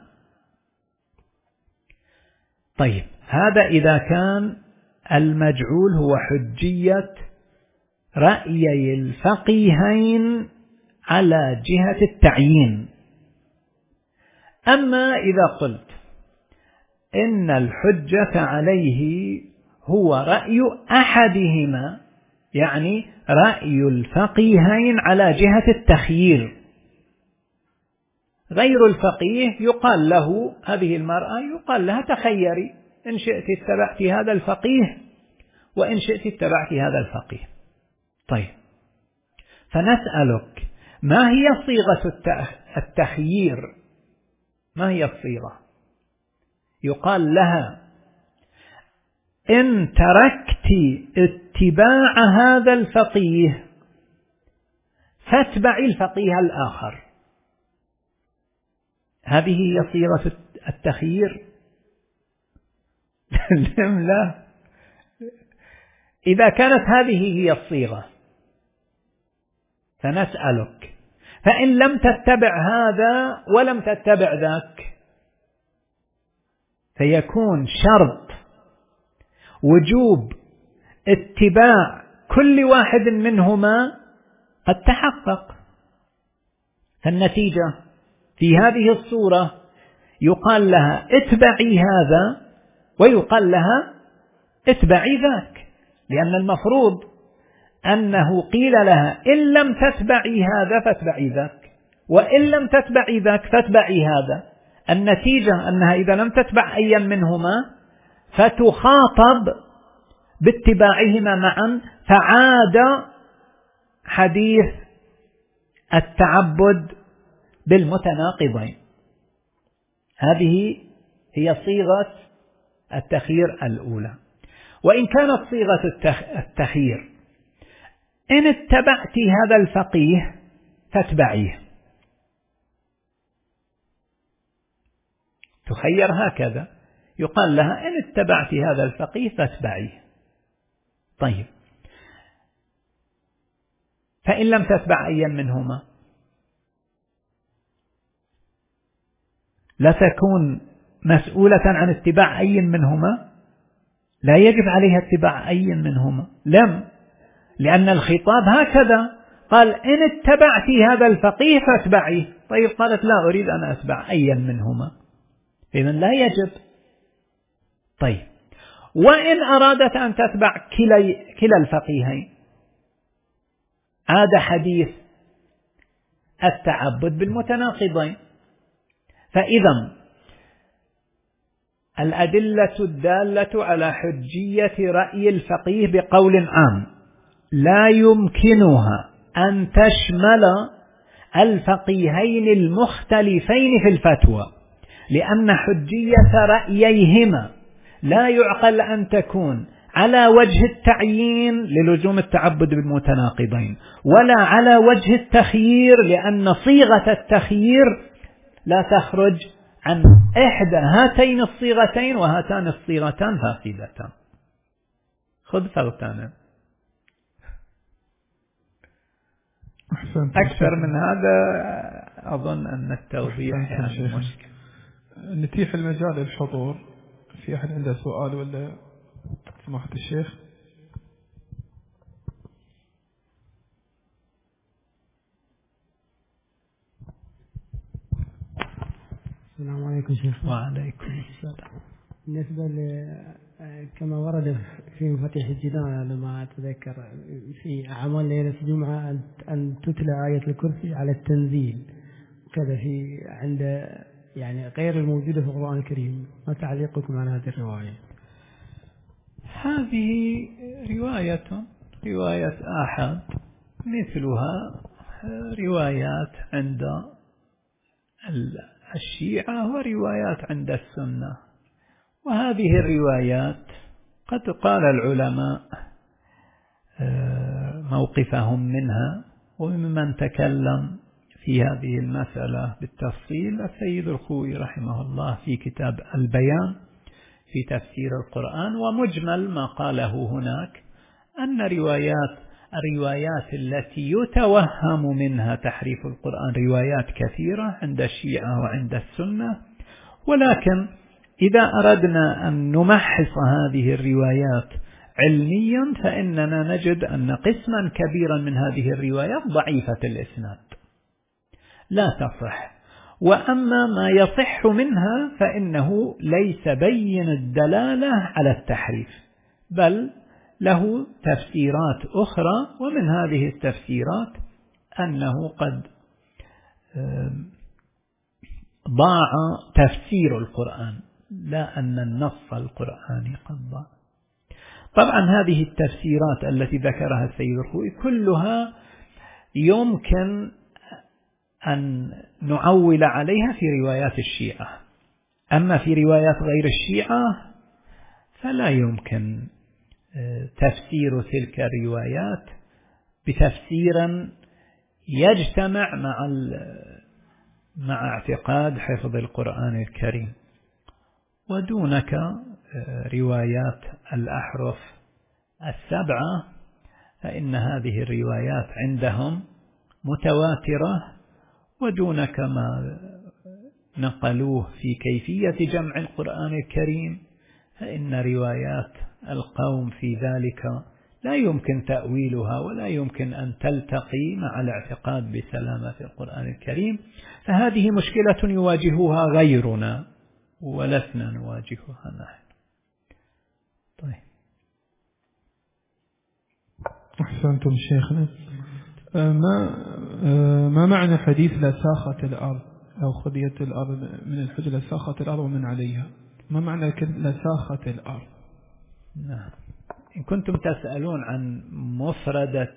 طيب، هذا إذا كان المجعول هو حجية رأيي الفقيهين على جهة التعيين. أما إذا قلت إن الحجة عليه هو رأي أحدهما، يعني رأي الفقيهين على جهة التخيير، غير الفقيه يقال له، هذه المرأة يقال لها تخيري، إن شئت اتبعت هذا الفقيه وإن شئت اتبعت هذا الفقيه. طيب، فنسألك ما هي صيغة التخيير؟ ما هي الصيغة؟ يقال لها إن تركت اتباع هذا الفقيه فاتبعي الفقيه الآخر. هذه هي صيغة التخيير؟ لا. إذا كانت هذه هي الصيغة فنسألك، فإن لم تتبع هذا ولم تتبع ذاك فيكون شرط وجوب اتباع كل واحد منهما قد تحقق. النتيجة في هذه الصورة يقال لها اتبعي هذا ويقال لها اتبعي ذاك، لأن المفروض أنه قيل لها إن لم تتبعي هذا فاتبعي ذاك، وإن لم تتبعي ذاك فاتبعي هذا. النتيجة أنها إذا لم تتبع أيا منهما فتخاطب باتباعهما معا، فعاد حديث التعبد بالمتناقضين. هذه هي صيغة التخيير الأولى. وإن كانت صيغة التخيير إن اتبعت هذا الفقيه فاتبعيه، تخير هكذا، يقال لها إن اتبعت هذا الفقيه فاتبعيه. طيب، فإن لم تتبع أيا منهما لا تكون مسؤولة عن اتباع أي منهما، لا يجب عليها اتباع أي منهما، لم، لأن الخطاب هكذا قال إن اتبعت هذا الفقيه فاتبعيه. طيب، قالت لا أريد أن أتبع أيا منهما، إذن لا يجب. طيب، وإن أرادت أن تتبع كلا, كلا الفقيهين عاد حديث التعبد بالمتناقضين. فإذا الأدلة الدالة على حجية رأي الفقيه بقول عام لا يمكنها أن تشمل الفقيهين المختلفين في الفتوى، لأن حجية رأييهما لا يعقل أن تكون على وجه التعيين للزوم التعبد بالمتناقضين، ولا على وجه التخيير، لأن صيغة التخيير لا تخرج عن إحدى هاتين الصيغتين، وهاتان الصيغتان فاسدتان. خذ فغتانا. أكثر من هذا أظن أن التوضيح يعني مشكل. نتيح المجال للحضور. في أحد عنده سؤال ولا سماحة الشيخ؟ السلام عليكم شيخ. وعليكم السلام. بالنسبة كما ورد في مفاتيح الجنان لما أتذكر في أعمال ليلة الجمعة أن تتلى آية الكرسي على التنزيل كذا في عند يعني غير الموجودة في القرآن الكريم. ما تعليقكم على هذه الرواية؟ هذه رواية رواية آحاد مثلها روايات عند الشيعة وروايات عند السنة، وهذه الروايات قد قال العلماء موقفهم منها، وممن تكلم في هذه المسألة بالتفصيل السيد الخوئي رحمه الله في كتاب البيان في تفسير القرآن. ومجمل ما قاله هناك أن روايات الروايات التي يتوهم منها تحريف القرآن روايات كثيرة عند الشيعة وعند السنة، ولكن إذا أردنا أن نمحص هذه الروايات علميا فإننا نجد أن قسما كبيرا من هذه الروايات ضعيفة الإسناد لا تصح، وأما ما يصح منها فإنه ليس بين الدلالة على التحريف، بل له تفسيرات أخرى، ومن هذه التفسيرات أنه قد ضاع تفسير القرآن لا أن النص القرآني قد ضاع. طبعا هذه التفسيرات التي ذكرها السيد الخوئي كلها يمكن أن نعول عليها في روايات الشيعة، أما في روايات غير الشيعة فلا يمكن تفسير تلك الروايات بتفسيرا يجتمع مع مع اعتقاد حفظ القرآن الكريم. ودونك روايات الأحرف السبعة فإن هذه الروايات عندهم متواترة، ودونك ما نقلوه في كيفية جمع القرآن الكريم فإن روايات القوم في ذلك لا يمكن تأويلها ولا يمكن أن تلتقي مع الاعتقاد بسلامة القرآن الكريم، فهذه مشكلة يواجهها غيرنا ولسنا نواجهها نحن. طيب. أحسنتم شيخنا. ما ما معنى حديث لساخة الأرض أو خذيت الأرض من الحجر لساخة الأرض ومن عليها؟ ما معنى لساخة الأرض؟ نعم. إن كنتم تسألون عن مفردة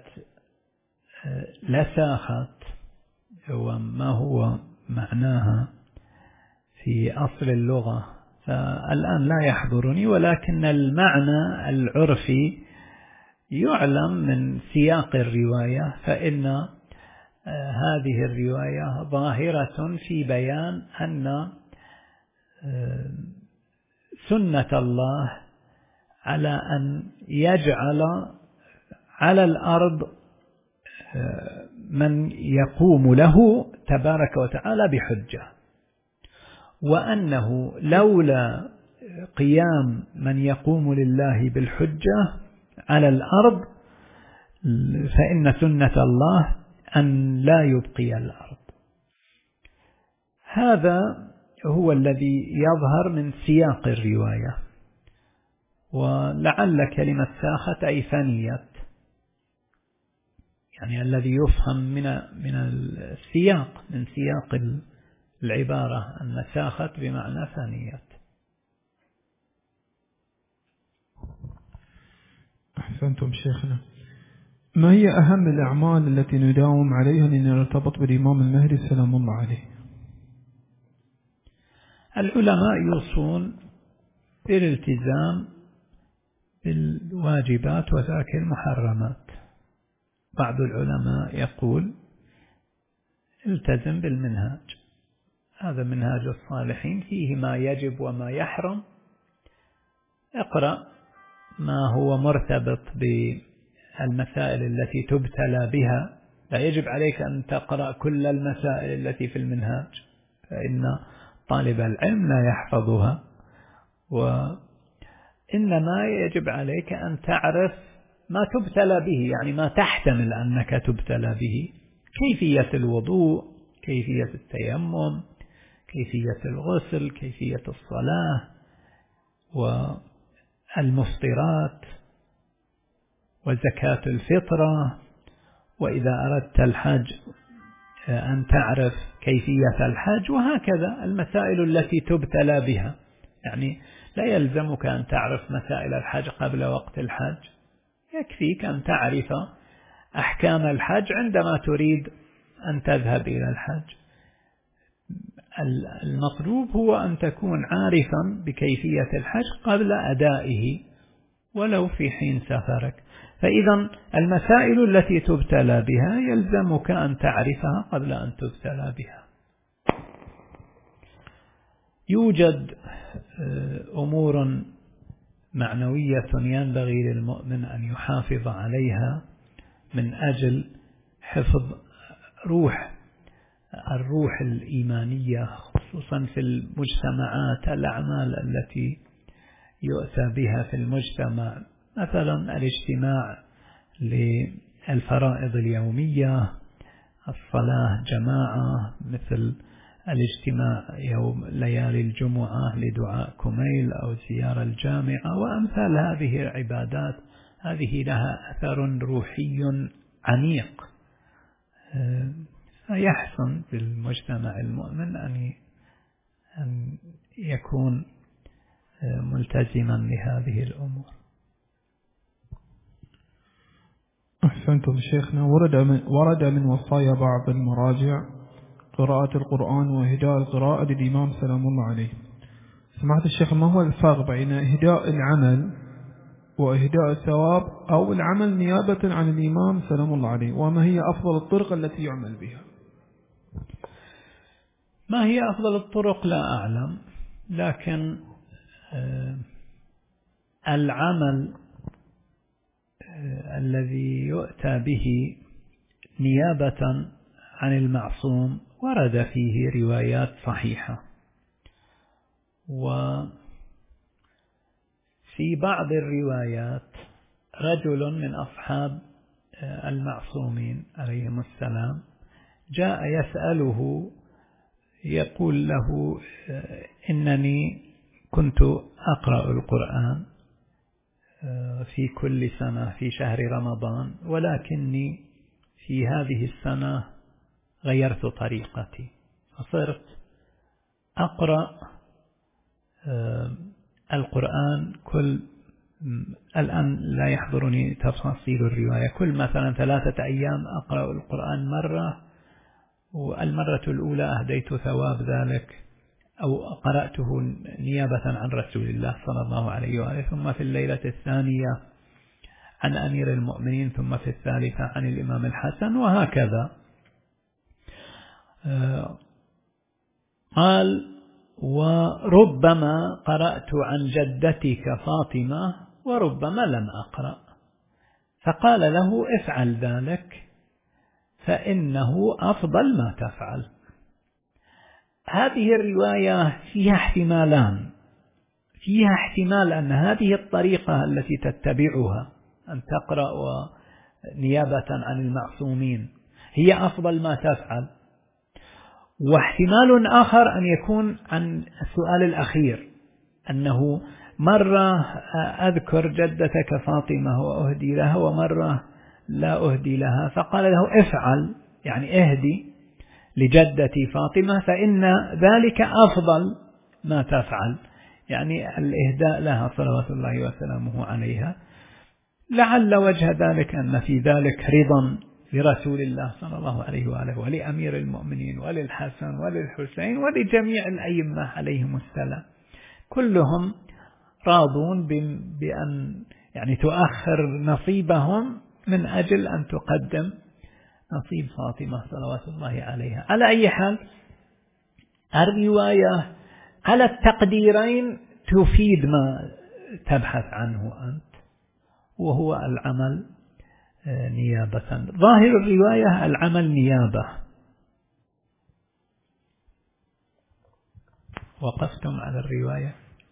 لساخة وما هو معناها في أصل اللغة فالآن لا يحضرني، ولكن المعنى العرفي يعلم من سياق الرواية، فإن هذه الرواية ظاهرة في بيان أن سنة الله على أن يجعل على الأرض من يقوم له تبارك وتعالى بحجة، وأنه لولا قيام من يقوم لله بالحجة على الأرض فإن سنة الله أن لا يبقي الأرض. هذا هو الذي يظهر من سياق الرواية، ولعل كلمة ساخت أي فنيت، يعني الذي يفهم من من السياق من سياق العبارة أن ساخت بمعنى فنيت. أحسنتم شيخنا. ما هي أهم الأعمال التي نداوم عليها لنرتبط بالإمام المهدي سلام الله عليه؟ العلماء يوصون بالالتزام بالواجبات وترك المحرمات. بعض العلماء يقول التزم بالمنهاج، هذا منهاج الصالحين فيه ما يجب وما يحرم، اقرأ ما هو مرتبط بالمسائل التي تبتلى بها، لا يجب عليك أن تقرأ كل المسائل التي في المنهاج فإن طالب العلم لا يحفظها، وإنما يجب عليك أن تعرف ما تبتلى به، يعني ما تحتمل أنك تبتلى به، كيفية الوضوء، كيفية التيمم، كيفية الغسل، كيفية الصلاة، المفطرات وزكاة الفطرة، وإذا أردت الحج أن تعرف كيفية الحج، وهكذا المسائل التي تبتلى بها. يعني لا يلزمك أن تعرف مسائل الحج قبل وقت الحج، يكفيك أن تعرف أحكام الحج عندما تريد أن تذهب إلى الحج. المطلوب هو أن تكون عارفا بكيفية الحج قبل أدائه ولو في حين سفرك. فإذا المسائل التي تبتلى بها يلزمك أن تعرفها قبل أن تبتلى بها. يوجد أمور معنوية ينبغي للمؤمن أن يحافظ عليها من أجل حفظ روح الروح الإيمانية، خصوصا في المجتمعات، الأعمال التي يؤتى بها في المجتمع، مثلا الاجتماع للفرائض اليومية، الصلاة جماعة، مثل الاجتماع يوم ليالي الجمعة لدعاء كميل أو زيارة الجامعة وأمثال هذه العبادات. هذه لها أثر روحي عميق، فيحسن بالمجتمع المؤمن أن يكون ملتزما لهذه الأمور. أحسنتم شيخنا. ورد من, ورد من وصايا بعض المراجع قراءة القرآن وإهداء القراءة للإمام سلام الله عليه. سمعت الشيخ، ما هو الفرق بين إهداء العمل وإهداء الثواب أو العمل نيابة عن الإمام سلام الله عليه، وما هي أفضل الطرق التي يعمل بها؟ ما هي أفضل الطرق لا أعلم، لكن آه العمل آه الذي يؤتى به نيابة عن المعصوم ورد فيه روايات صحيحة، وفي بعض الروايات رجل من أصحاب المعصومين عليهم السلام جاء يسأله يقول له إنني كنت أقرأ القرآن في كل سنة في شهر رمضان، ولكني في هذه السنة غيرت طريقتي فصرت أقرأ القرآن كل الآن لا يحضرني تفاصيل الرواية، كل مثلا ثلاثة أيام أقرأ القرآن مرة، والمرة الأولى أهديت ثواب ذلك أو قرأته نيابة عن رسول الله صلى الله عليه وآله، ثم في الليلة الثانية عن أمير المؤمنين، ثم في الثالثة عن الإمام الحسن، وهكذا. قال: وربما قرأت عن جدتك فاطمة وربما لم أقرأ. فقال له: افعل ذلك فإنه أفضل ما تفعل. هذه الرواية فيها احتمالان. فيها احتمال أن هذه الطريقة التي تتبعها أن تقرأ نيابة عن المعصومين هي أفضل ما تفعل، واحتمال آخر أن يكون عن السؤال الأخير، أنه مرة أذكر جدتك فاطمة وأهدي لها ومرة لا أهدي لها، فقال له: افعل، يعني اهدي لجدتي فاطمة فإن ذلك أفضل ما تفعل، يعني الإهداء لها صلوات الله وسلامه عليها. لعل وجه ذلك أن في ذلك رضا لرسول الله صلى الله عليه وآله ولأمير المؤمنين وللحسن وللحسين ولجميع الأئمة عليهم السلام، كلهم راضون بأن يعني تؤخر نصيبهم من أجل أن تقدم نصيب فاطمة صلوات الله عليها. على أي حال، الرواية على التقديرين تفيد ما تبحث عنه أنت، وهو العمل نيابة. ظاهر الرواية العمل نيابة. وقفتم على الرواية؟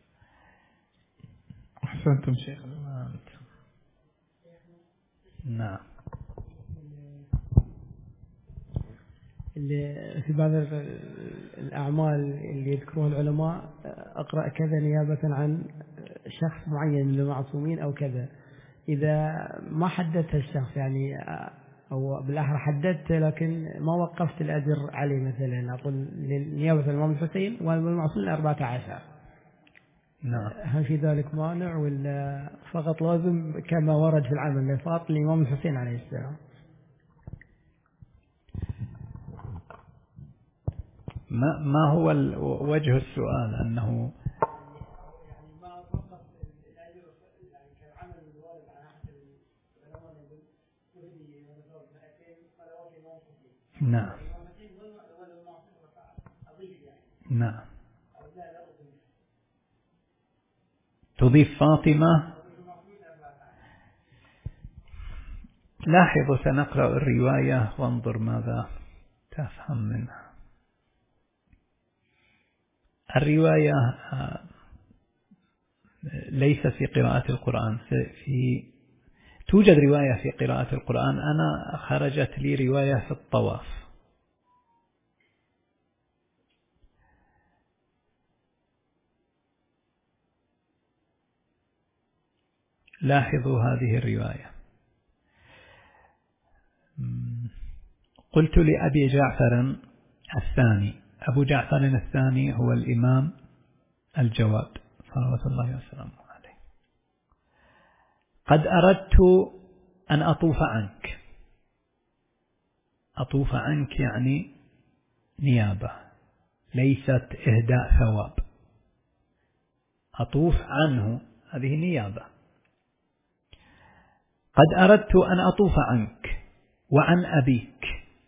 أحسنتم شيخ. نعم. اللي في بعض الأعمال اللي يذكرون العلماء أقرأ كذا نيابة عن شخص معين من المعصومين أو كذا، إذا ما حددت الشخص يعني أو بالأحرى حددت لكن ما وقفت الأجر عليه، مثلا أقول للنيابة الإمام الحسين والمعصومين أربعة عشر، نعم. هل في ذلك مانع ولا فقط لازم كما ورد في العمل فقط الإمام الحسين عليه السلام؟ ما ما هو وجه السؤال؟ أنه نعم نعم تضيف فاطمة. لاحظوا سنقرأ الرواية وانظر ماذا تفهم منها. الرواية ليس في قراءة القرآن، في توجد رواية في قراءة القرآن، أنا خرجت لي رواية في الطواف. لاحظوا هذه الرواية. قلت لأبي جعفر الثاني، أبو جعفر الثاني هو الإمام الجواد صلوات الله وسلامه عليه، قد أردت أن أطوف عنك. أطوف عنك يعني نيابة، ليست إهداء ثواب. أطوف عنه هذه نيابة. قد أردت أن أطوف عنك وعن أبيك،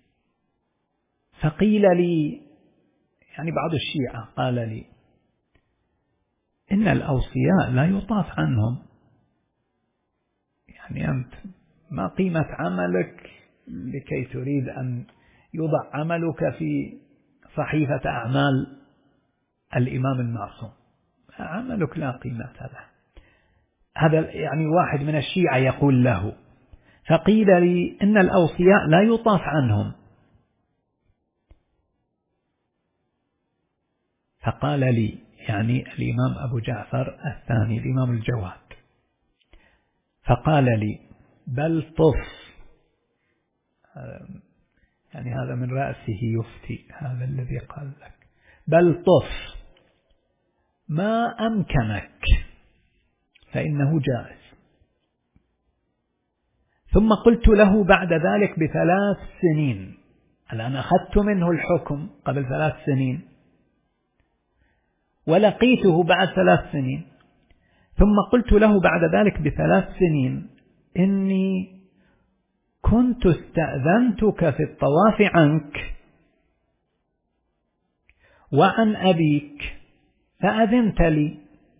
فقيل لي، يعني بعض الشيعة قال لي إن الأوصياء لا يطاف عنهم، يعني أنت ما قيمة عملك لكي تريد أن يوضع عملك في صحيفة أعمال الإمام المعصوم؟ عملك لا قيمة له. هذا يعني واحد من الشيعة يقول له. فقيل لي إن الأوصياء لا يطاف عنهم، فقال لي يعني الإمام أبو جعفر الثاني الإمام الجواد، فقال لي بل طف، يعني هذا من رأسه يفتي، هذا الذي قال لك بل طف ما أمكنك فإنه جائز. ثم قلت له بعد ذلك بثلاث سنين، الآن أخذت منه الحكم قبل ثلاث سنين ولقيته بعد ثلاث سنين، ثم قلت له بعد ذلك بثلاث سنين إني كنت استأذنتك في الطواف عنك وعن أبيك فأذنت لي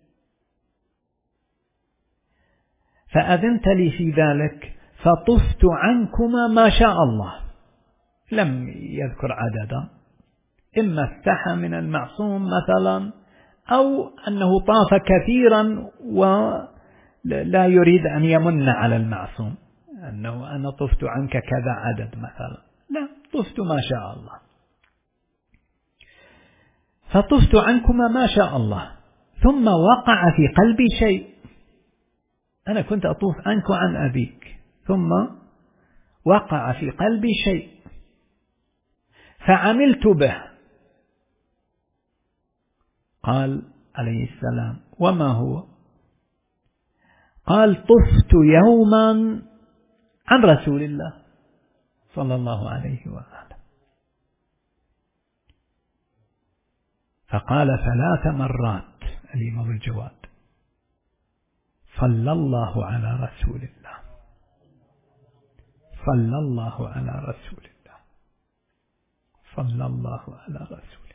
فأذنت لي في ذلك فطفت عنكما ما شاء الله. لم يذكر عددا، إما استحى من المعصوم مثلا، أو أنه طاف كثيرا ولا يريد أن يمن على المعصوم، أنه أنا طفت عنك كذا عدد مثلا، لا، طفت ما شاء الله. فطفت عنكما ما شاء الله، ثم وقع في قلبي شيء، أنا كنت أطوف عنك وعن أبيك، ثم وقع في قلبي شيء فعملت به. قال عليه السلام وما هو؟ قال طفت يوما عن رسول الله صلى الله عليه وآله، فقال ثلاث مرات الإمام الجواد صلى الله على رسول الله، صلى الله على رسول الله، صلى الله على رسول الله.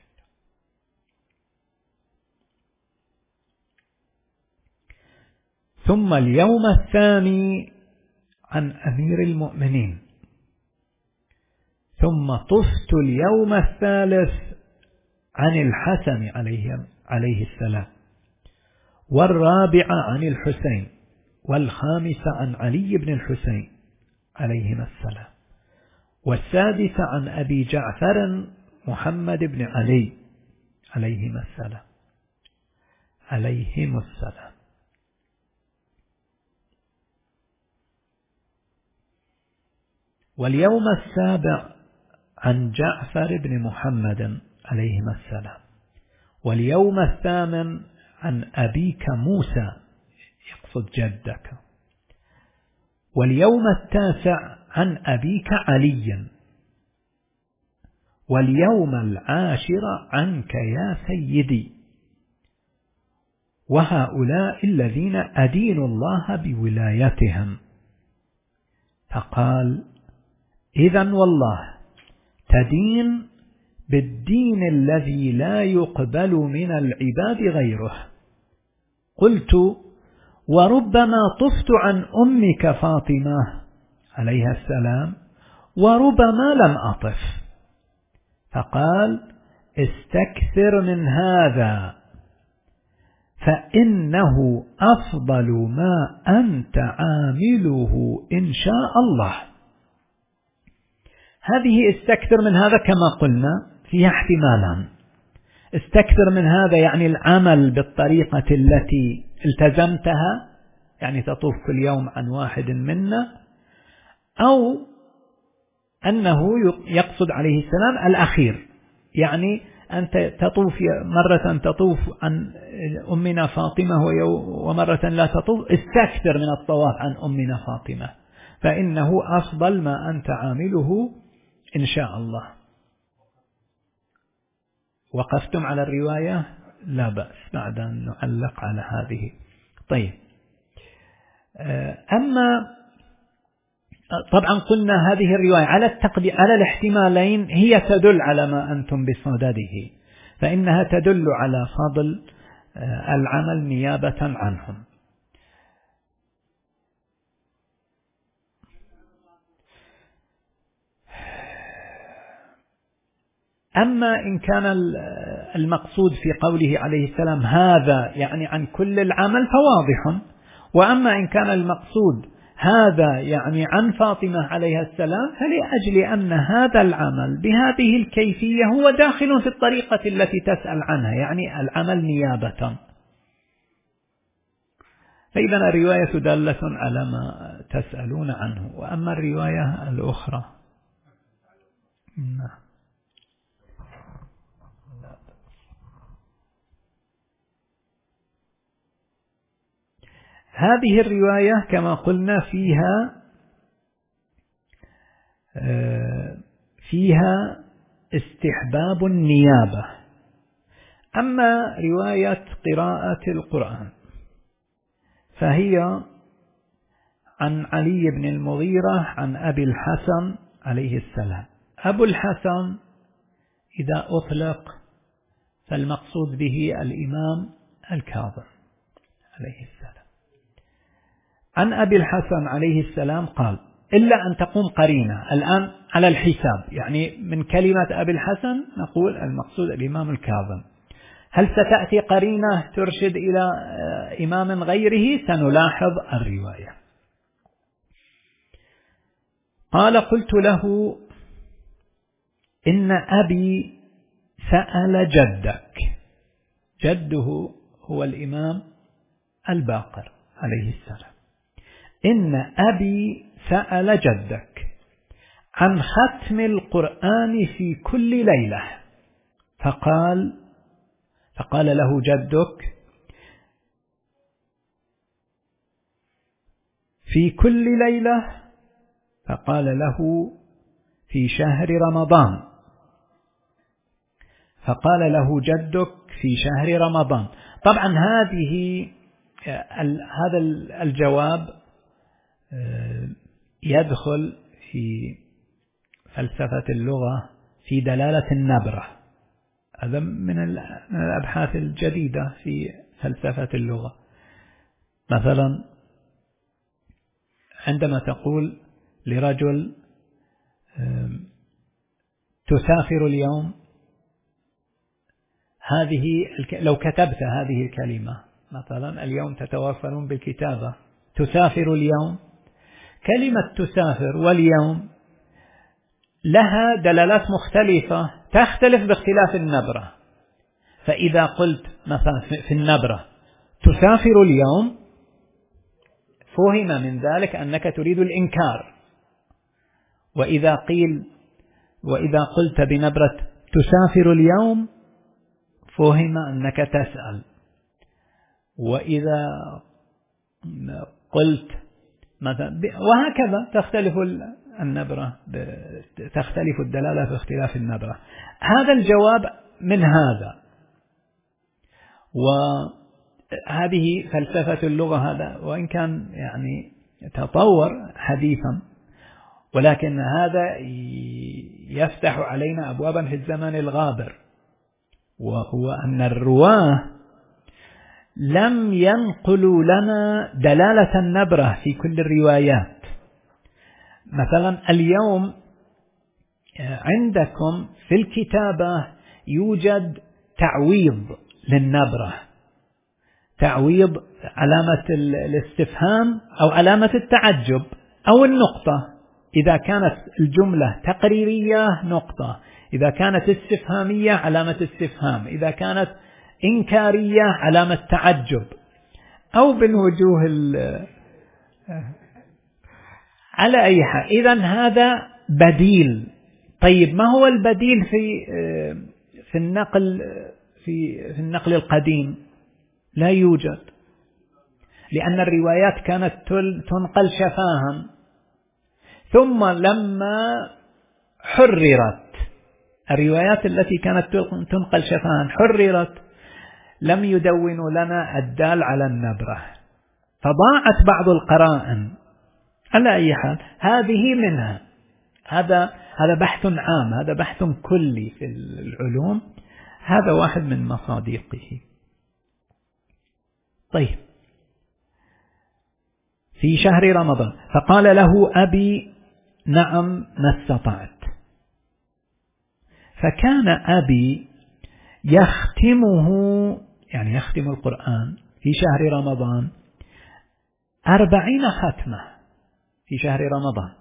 ثم اليوم الثاني عن أمير المؤمنين، ثم طفت اليوم الثالث عن الحسن عليه, عليه السلام، والرابع عن الحسين، والخامس عن علي بن الحسين عليهما السلام، والسادس عن أبي جعفر محمد بن علي عليهما السلام عليهم السلام. واليوم السابع عن جعفر بن محمد عليهما السلام، واليوم الثامن عن أبيك موسى يقصد جدك، واليوم التاسع عن أبيك علي، واليوم العاشر عنك يا سيدي، وهؤلاء الذين أدين الله بولايتهم. فقال: إذن والله تدين بالدين الذي لا يقبل من العباد غيره. قلت: وربما طفت عن أمك فاطمة عليها السلام وربما لم أطف. فقال: استكثر من هذا فإنه أفضل ما أنت عامله إن شاء الله. هذه استكثر من هذا كما قلنا فيها احتمالان. استكثر من هذا يعني العمل بالطريقة التي التزمتها، يعني تطوف كل يوم عن واحد منا، أو أنه يقصد عليه السلام الأخير، يعني أنت تطوف مرة تطوف عن أمنا فاطمة ومرة لا تطوف، استكثر من الطواف عن أمنا فاطمة فإنه أفضل ما أنت عامله إن شاء الله. وقفتم على الرواية؟ لا بأس بعد أن نعلق على هذه. طيب، أما طبعا قلنا هذه الرواية على التقدير على الاحتمالين هي تدل على ما أنتم بصدده، فإنها تدل على فضل العمل نيابة عنهم. أما إن كان المقصود في قوله عليه السلام هذا يعني عن كل العمل فواضح، وأما إن كان المقصود هذا يعني عن فاطمة عليها السلام فلأجل أن هذا العمل بهذه الكيفية هو داخل في الطريقة التي تسأل عنها، يعني العمل نيابة. فإذا الرواية دالة على ما تسألون عنه. وأما الرواية الأخرى نعم. هذه الرواية كما قلنا فيها فيها استحباب النيابة. أما رواية قراءة القرآن فهي عن علي بن المغيرة عن أبي الحسن عليه السلام. أبو الحسن إذا أطلق فالمقصود به الإمام الكاظم عليه السلام. عن أبي الحسن عليه السلام قال: إلا أن تقوم قرينة الآن على الحساب، يعني من كلمة أبي الحسن نقول المقصود الإمام الكاظم. هل ستأتي قرينة ترشد إلى إمام غيره؟ سنلاحظ الرواية. قال: قلت له: إن أبي سأل جدك. جده هو الإمام الباقر عليه السلام. إن أبي سأل جدك عن ختم القرآن في كل ليلة، فقال فقال له جدك: في كل ليلة؟ فقال له: في شهر رمضان. فقال له جدك: في شهر رمضان. طبعا هذه هذا الجواب يدخل في فلسفة اللغة في دلالة النبرة. هذا من الأبحاث الجديدة في فلسفة اللغة. مثلا عندما تقول لرجل تسافر اليوم، هذه لو كتبت هذه الكلمة مثلا اليوم تتوافرون بالكتابة، تسافر اليوم، كلمة تسافر واليوم لها دلالات مختلفة تختلف باختلاف النبرة. فإذا قلت مثلا في النبرة تسافر اليوم، فهم من ذلك أنك تريد الإنكار، وإذا قيل وإذا قلت بنبرة تسافر اليوم فهم أنك تسأل، وإذا قلت مثلا، وهكذا تختلف النبرة، تختلف الدلالة في اختلاف النبرة. هذا الجواب من هذا، وهذه فلسفة اللغة. هذا وإن كان يعني تطور حديثا، ولكن هذا يفتح علينا أبوابا في الزمن الغابر، وهو أن الرواه لم ينقلوا لنا دلالة النبرة في كل الروايات. مثلا اليوم عندكم في الكتابة يوجد تعويض للنبرة، تعويض علامة الاستفهام أو علامة التعجب أو النقطة. إذا كانت الجملة تقريرية نقطة، إذا كانت استفهامية علامة استفهام، إذا كانت إنكارية علامة تعجب، أو بالوجوه على أي حال. إذن هذا بديل. طيب ما هو البديل في في النقل في في النقل القديم؟ لا يوجد، لأن الروايات كانت تنقل شفاها، ثم لما حررت الروايات التي كانت تنقل شفاها حررت، لم يدونوا لنا الدال على النبرة، فضاعت بعض القرائن. على أي حال هذه منها. هذا هذا بحث عام، هذا بحث كلي في العلوم، هذا واحد من مصادقه. طيب، في شهر رمضان فقال له أبي نعم ما استطعت. فكان أبي يختمه، يعني يختم القرآن في شهر رمضان أربعين ختمة في شهر رمضان.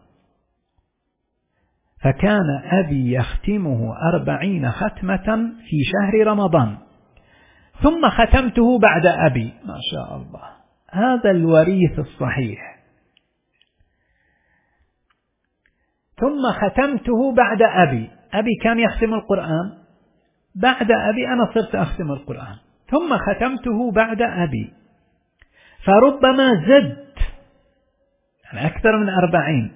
فكان أبي يختمه أربعين ختمة في شهر رمضان، ثم ختمته بعد أبي. ما شاء الله، هذا الوريث الصحيح. ثم ختمته بعد أبي، أبي كان يختم القرآن، بعد أبي أنا صرت أختم القرآن، ثم ختمته بعد أبي، فربما زدت يعني أكثر من أربعين،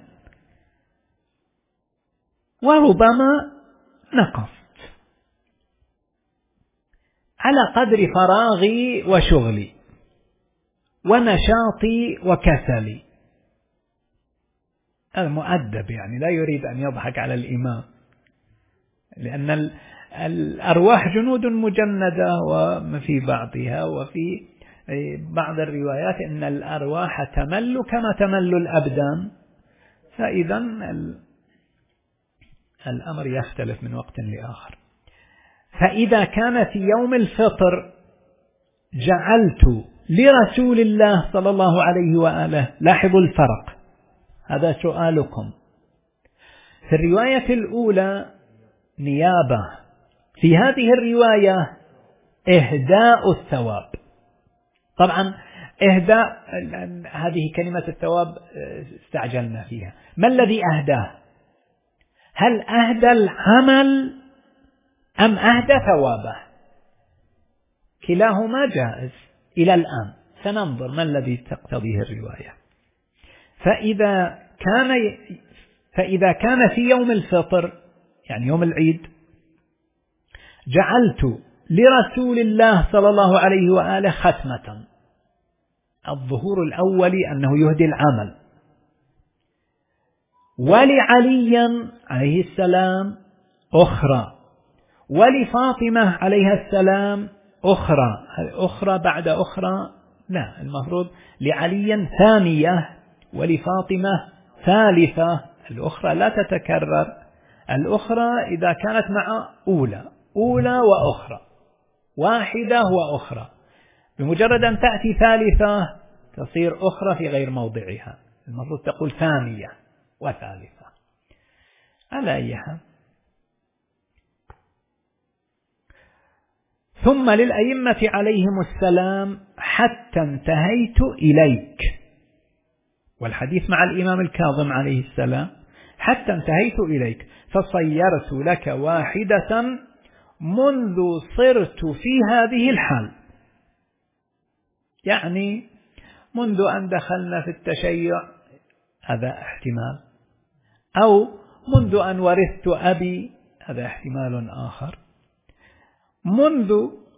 وربما نقصت على قدر فراغي وشغلي ونشاطي وكسلي. المؤدب يعني لا يريد أن يضحك على الإمام، لأن الأرواح جنود مجندة، وفي بعضها وفي بعض الروايات إن الأرواح تمل كما تمل الأبدان، فإذا الأمر يختلف من وقت لآخر. فإذا كان في يوم الفطر جعلت لرسول الله صلى الله عليه وآله، لاحظوا الفرق، هذا سؤالكم. في الرواية الأولى نيابة، في هذه الرواية إهداء الثواب. طبعا إهداء، هذه كلمة الثواب استعجلنا فيها. ما الذي أهداه؟ هل أهدى العمل أم أهدى ثوابه؟ كلاهما جائز إلى الآن، سننظر ما الذي تقتضيه الرواية. فإذا كان فإذا كان في يوم الفطر يعني يوم العيد، جعلت لرسول الله صلى الله عليه وآله ختمة. الظهور الأولي أنه يهدي العمل، ولعلي عليه السلام أخرى، ولفاطمة عليها السلام أخرى. أخرى بعد أخرى، لا، المفروض لعلي ثانية ولفاطمة ثالثة. الأخرى لا تتكرر، الأخرى إذا كانت مع أولى، أولى وأخرى، واحدة وأخرى. بمجرد أن تأتي ثالثة تصير أخرى في غير موضعها، المفروض تقول ثانية وثالثة. على أي حال، ثم للأئمة عليهم السلام حتى انتهيت إليك. والحديث مع الإمام الكاظم عليه السلام حتى انتهيت إليك فصيرت لك واحدة منذ صرت في هذه الحال، يعني منذ أن دخلنا في التشيع، هذا احتمال، أو منذ أن ورثت أبي، هذا احتمال آخر، منذ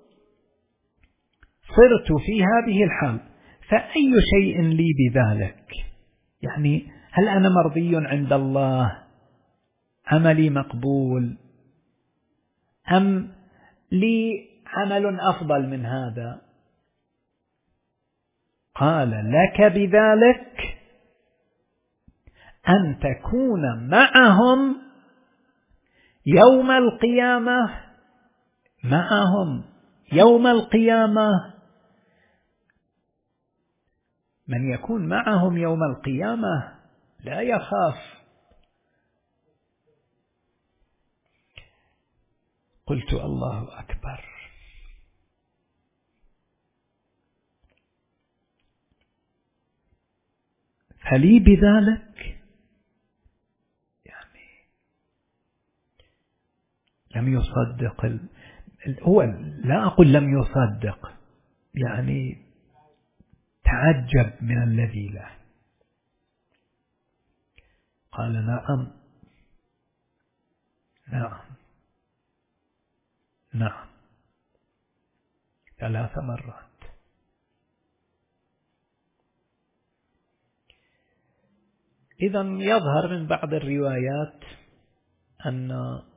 صرت في هذه الحال، فأي شيء لي بذلك؟ يعني هل أنا مرضي عند الله؟ عملي مقبول؟ أم لي عمل أفضل من هذا؟ قال لك بذلك أن تكون معهم يوم القيامة، معهم يوم القيامة، من يكون معهم يوم القيامة لا يخاف. قلت الله أكبر. فلي بذلك يعني لم يصدق ال... هو لا أقول لم يصدق، يعني تعجب من الذي له. قال نعم نعم نعم ثلاث مرات. إذن يظهر من بعض الروايات أن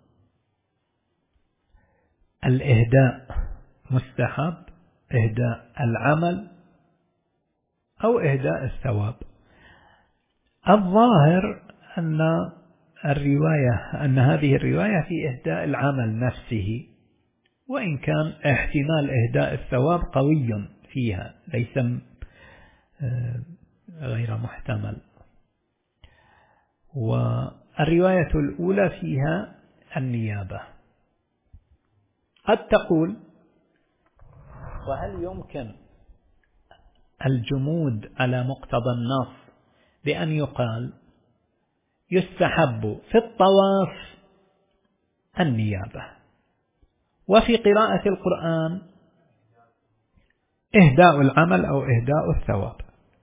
الإهداء مستحب، إهداء العمل أو إهداء الثواب. الظاهر أن الرواية أن هذه الرواية في إهداء العمل نفسه، وإن كان احتمال إهداء الثواب قوي فيها، ليس غير محتمل. والرواية الأولى فيها النيابة. قد تقول وهل يمكن الجمود على مقتضى النص بأن يقال يستحب في الطواف النيابة، وفي قراءة القرآن إهداء العمل أو إهداء الثواب؟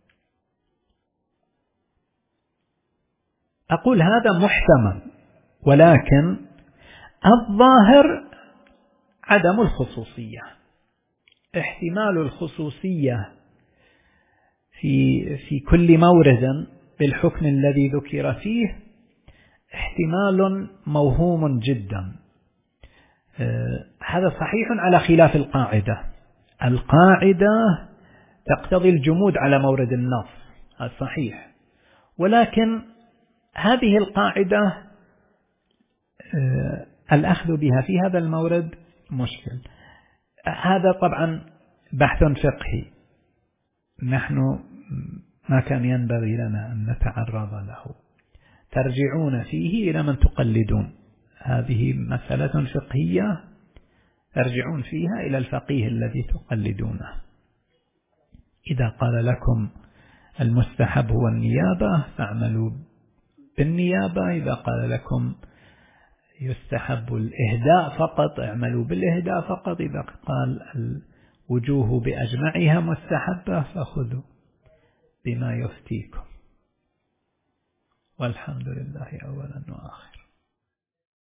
أقول هذا محتمل، ولكن الظاهر عدم الخصوصية. احتمال الخصوصية في في كل مورد بالحكم الذي ذكر فيه احتمال موهوم جدا. هذا صحيح على خلاف القاعدة. القاعدة تقتضي الجمود على مورد النص، هذا صحيح، ولكن هذه القاعدة الأخذ بها في هذا المورد مشكل. هذا طبعا بحث فقهي، نحن ما كان ينبغي لنا أن نتعرض له، ترجعون فيه إلى من تقلدون. هذه مسألة فقهية ترجعون فيها إلى الفقيه الذي تقلدونه. إذا قال لكم المستحب هو النيابة فاعملوا بالنيابة، إذا قال لكم يستحب الإهداء فقط اعملوا بالإهداء فقط، إذا قال الوجوه بأجمعها مستحبة فخذوا بما يفتيكم. والحمد لله أولا وآخر.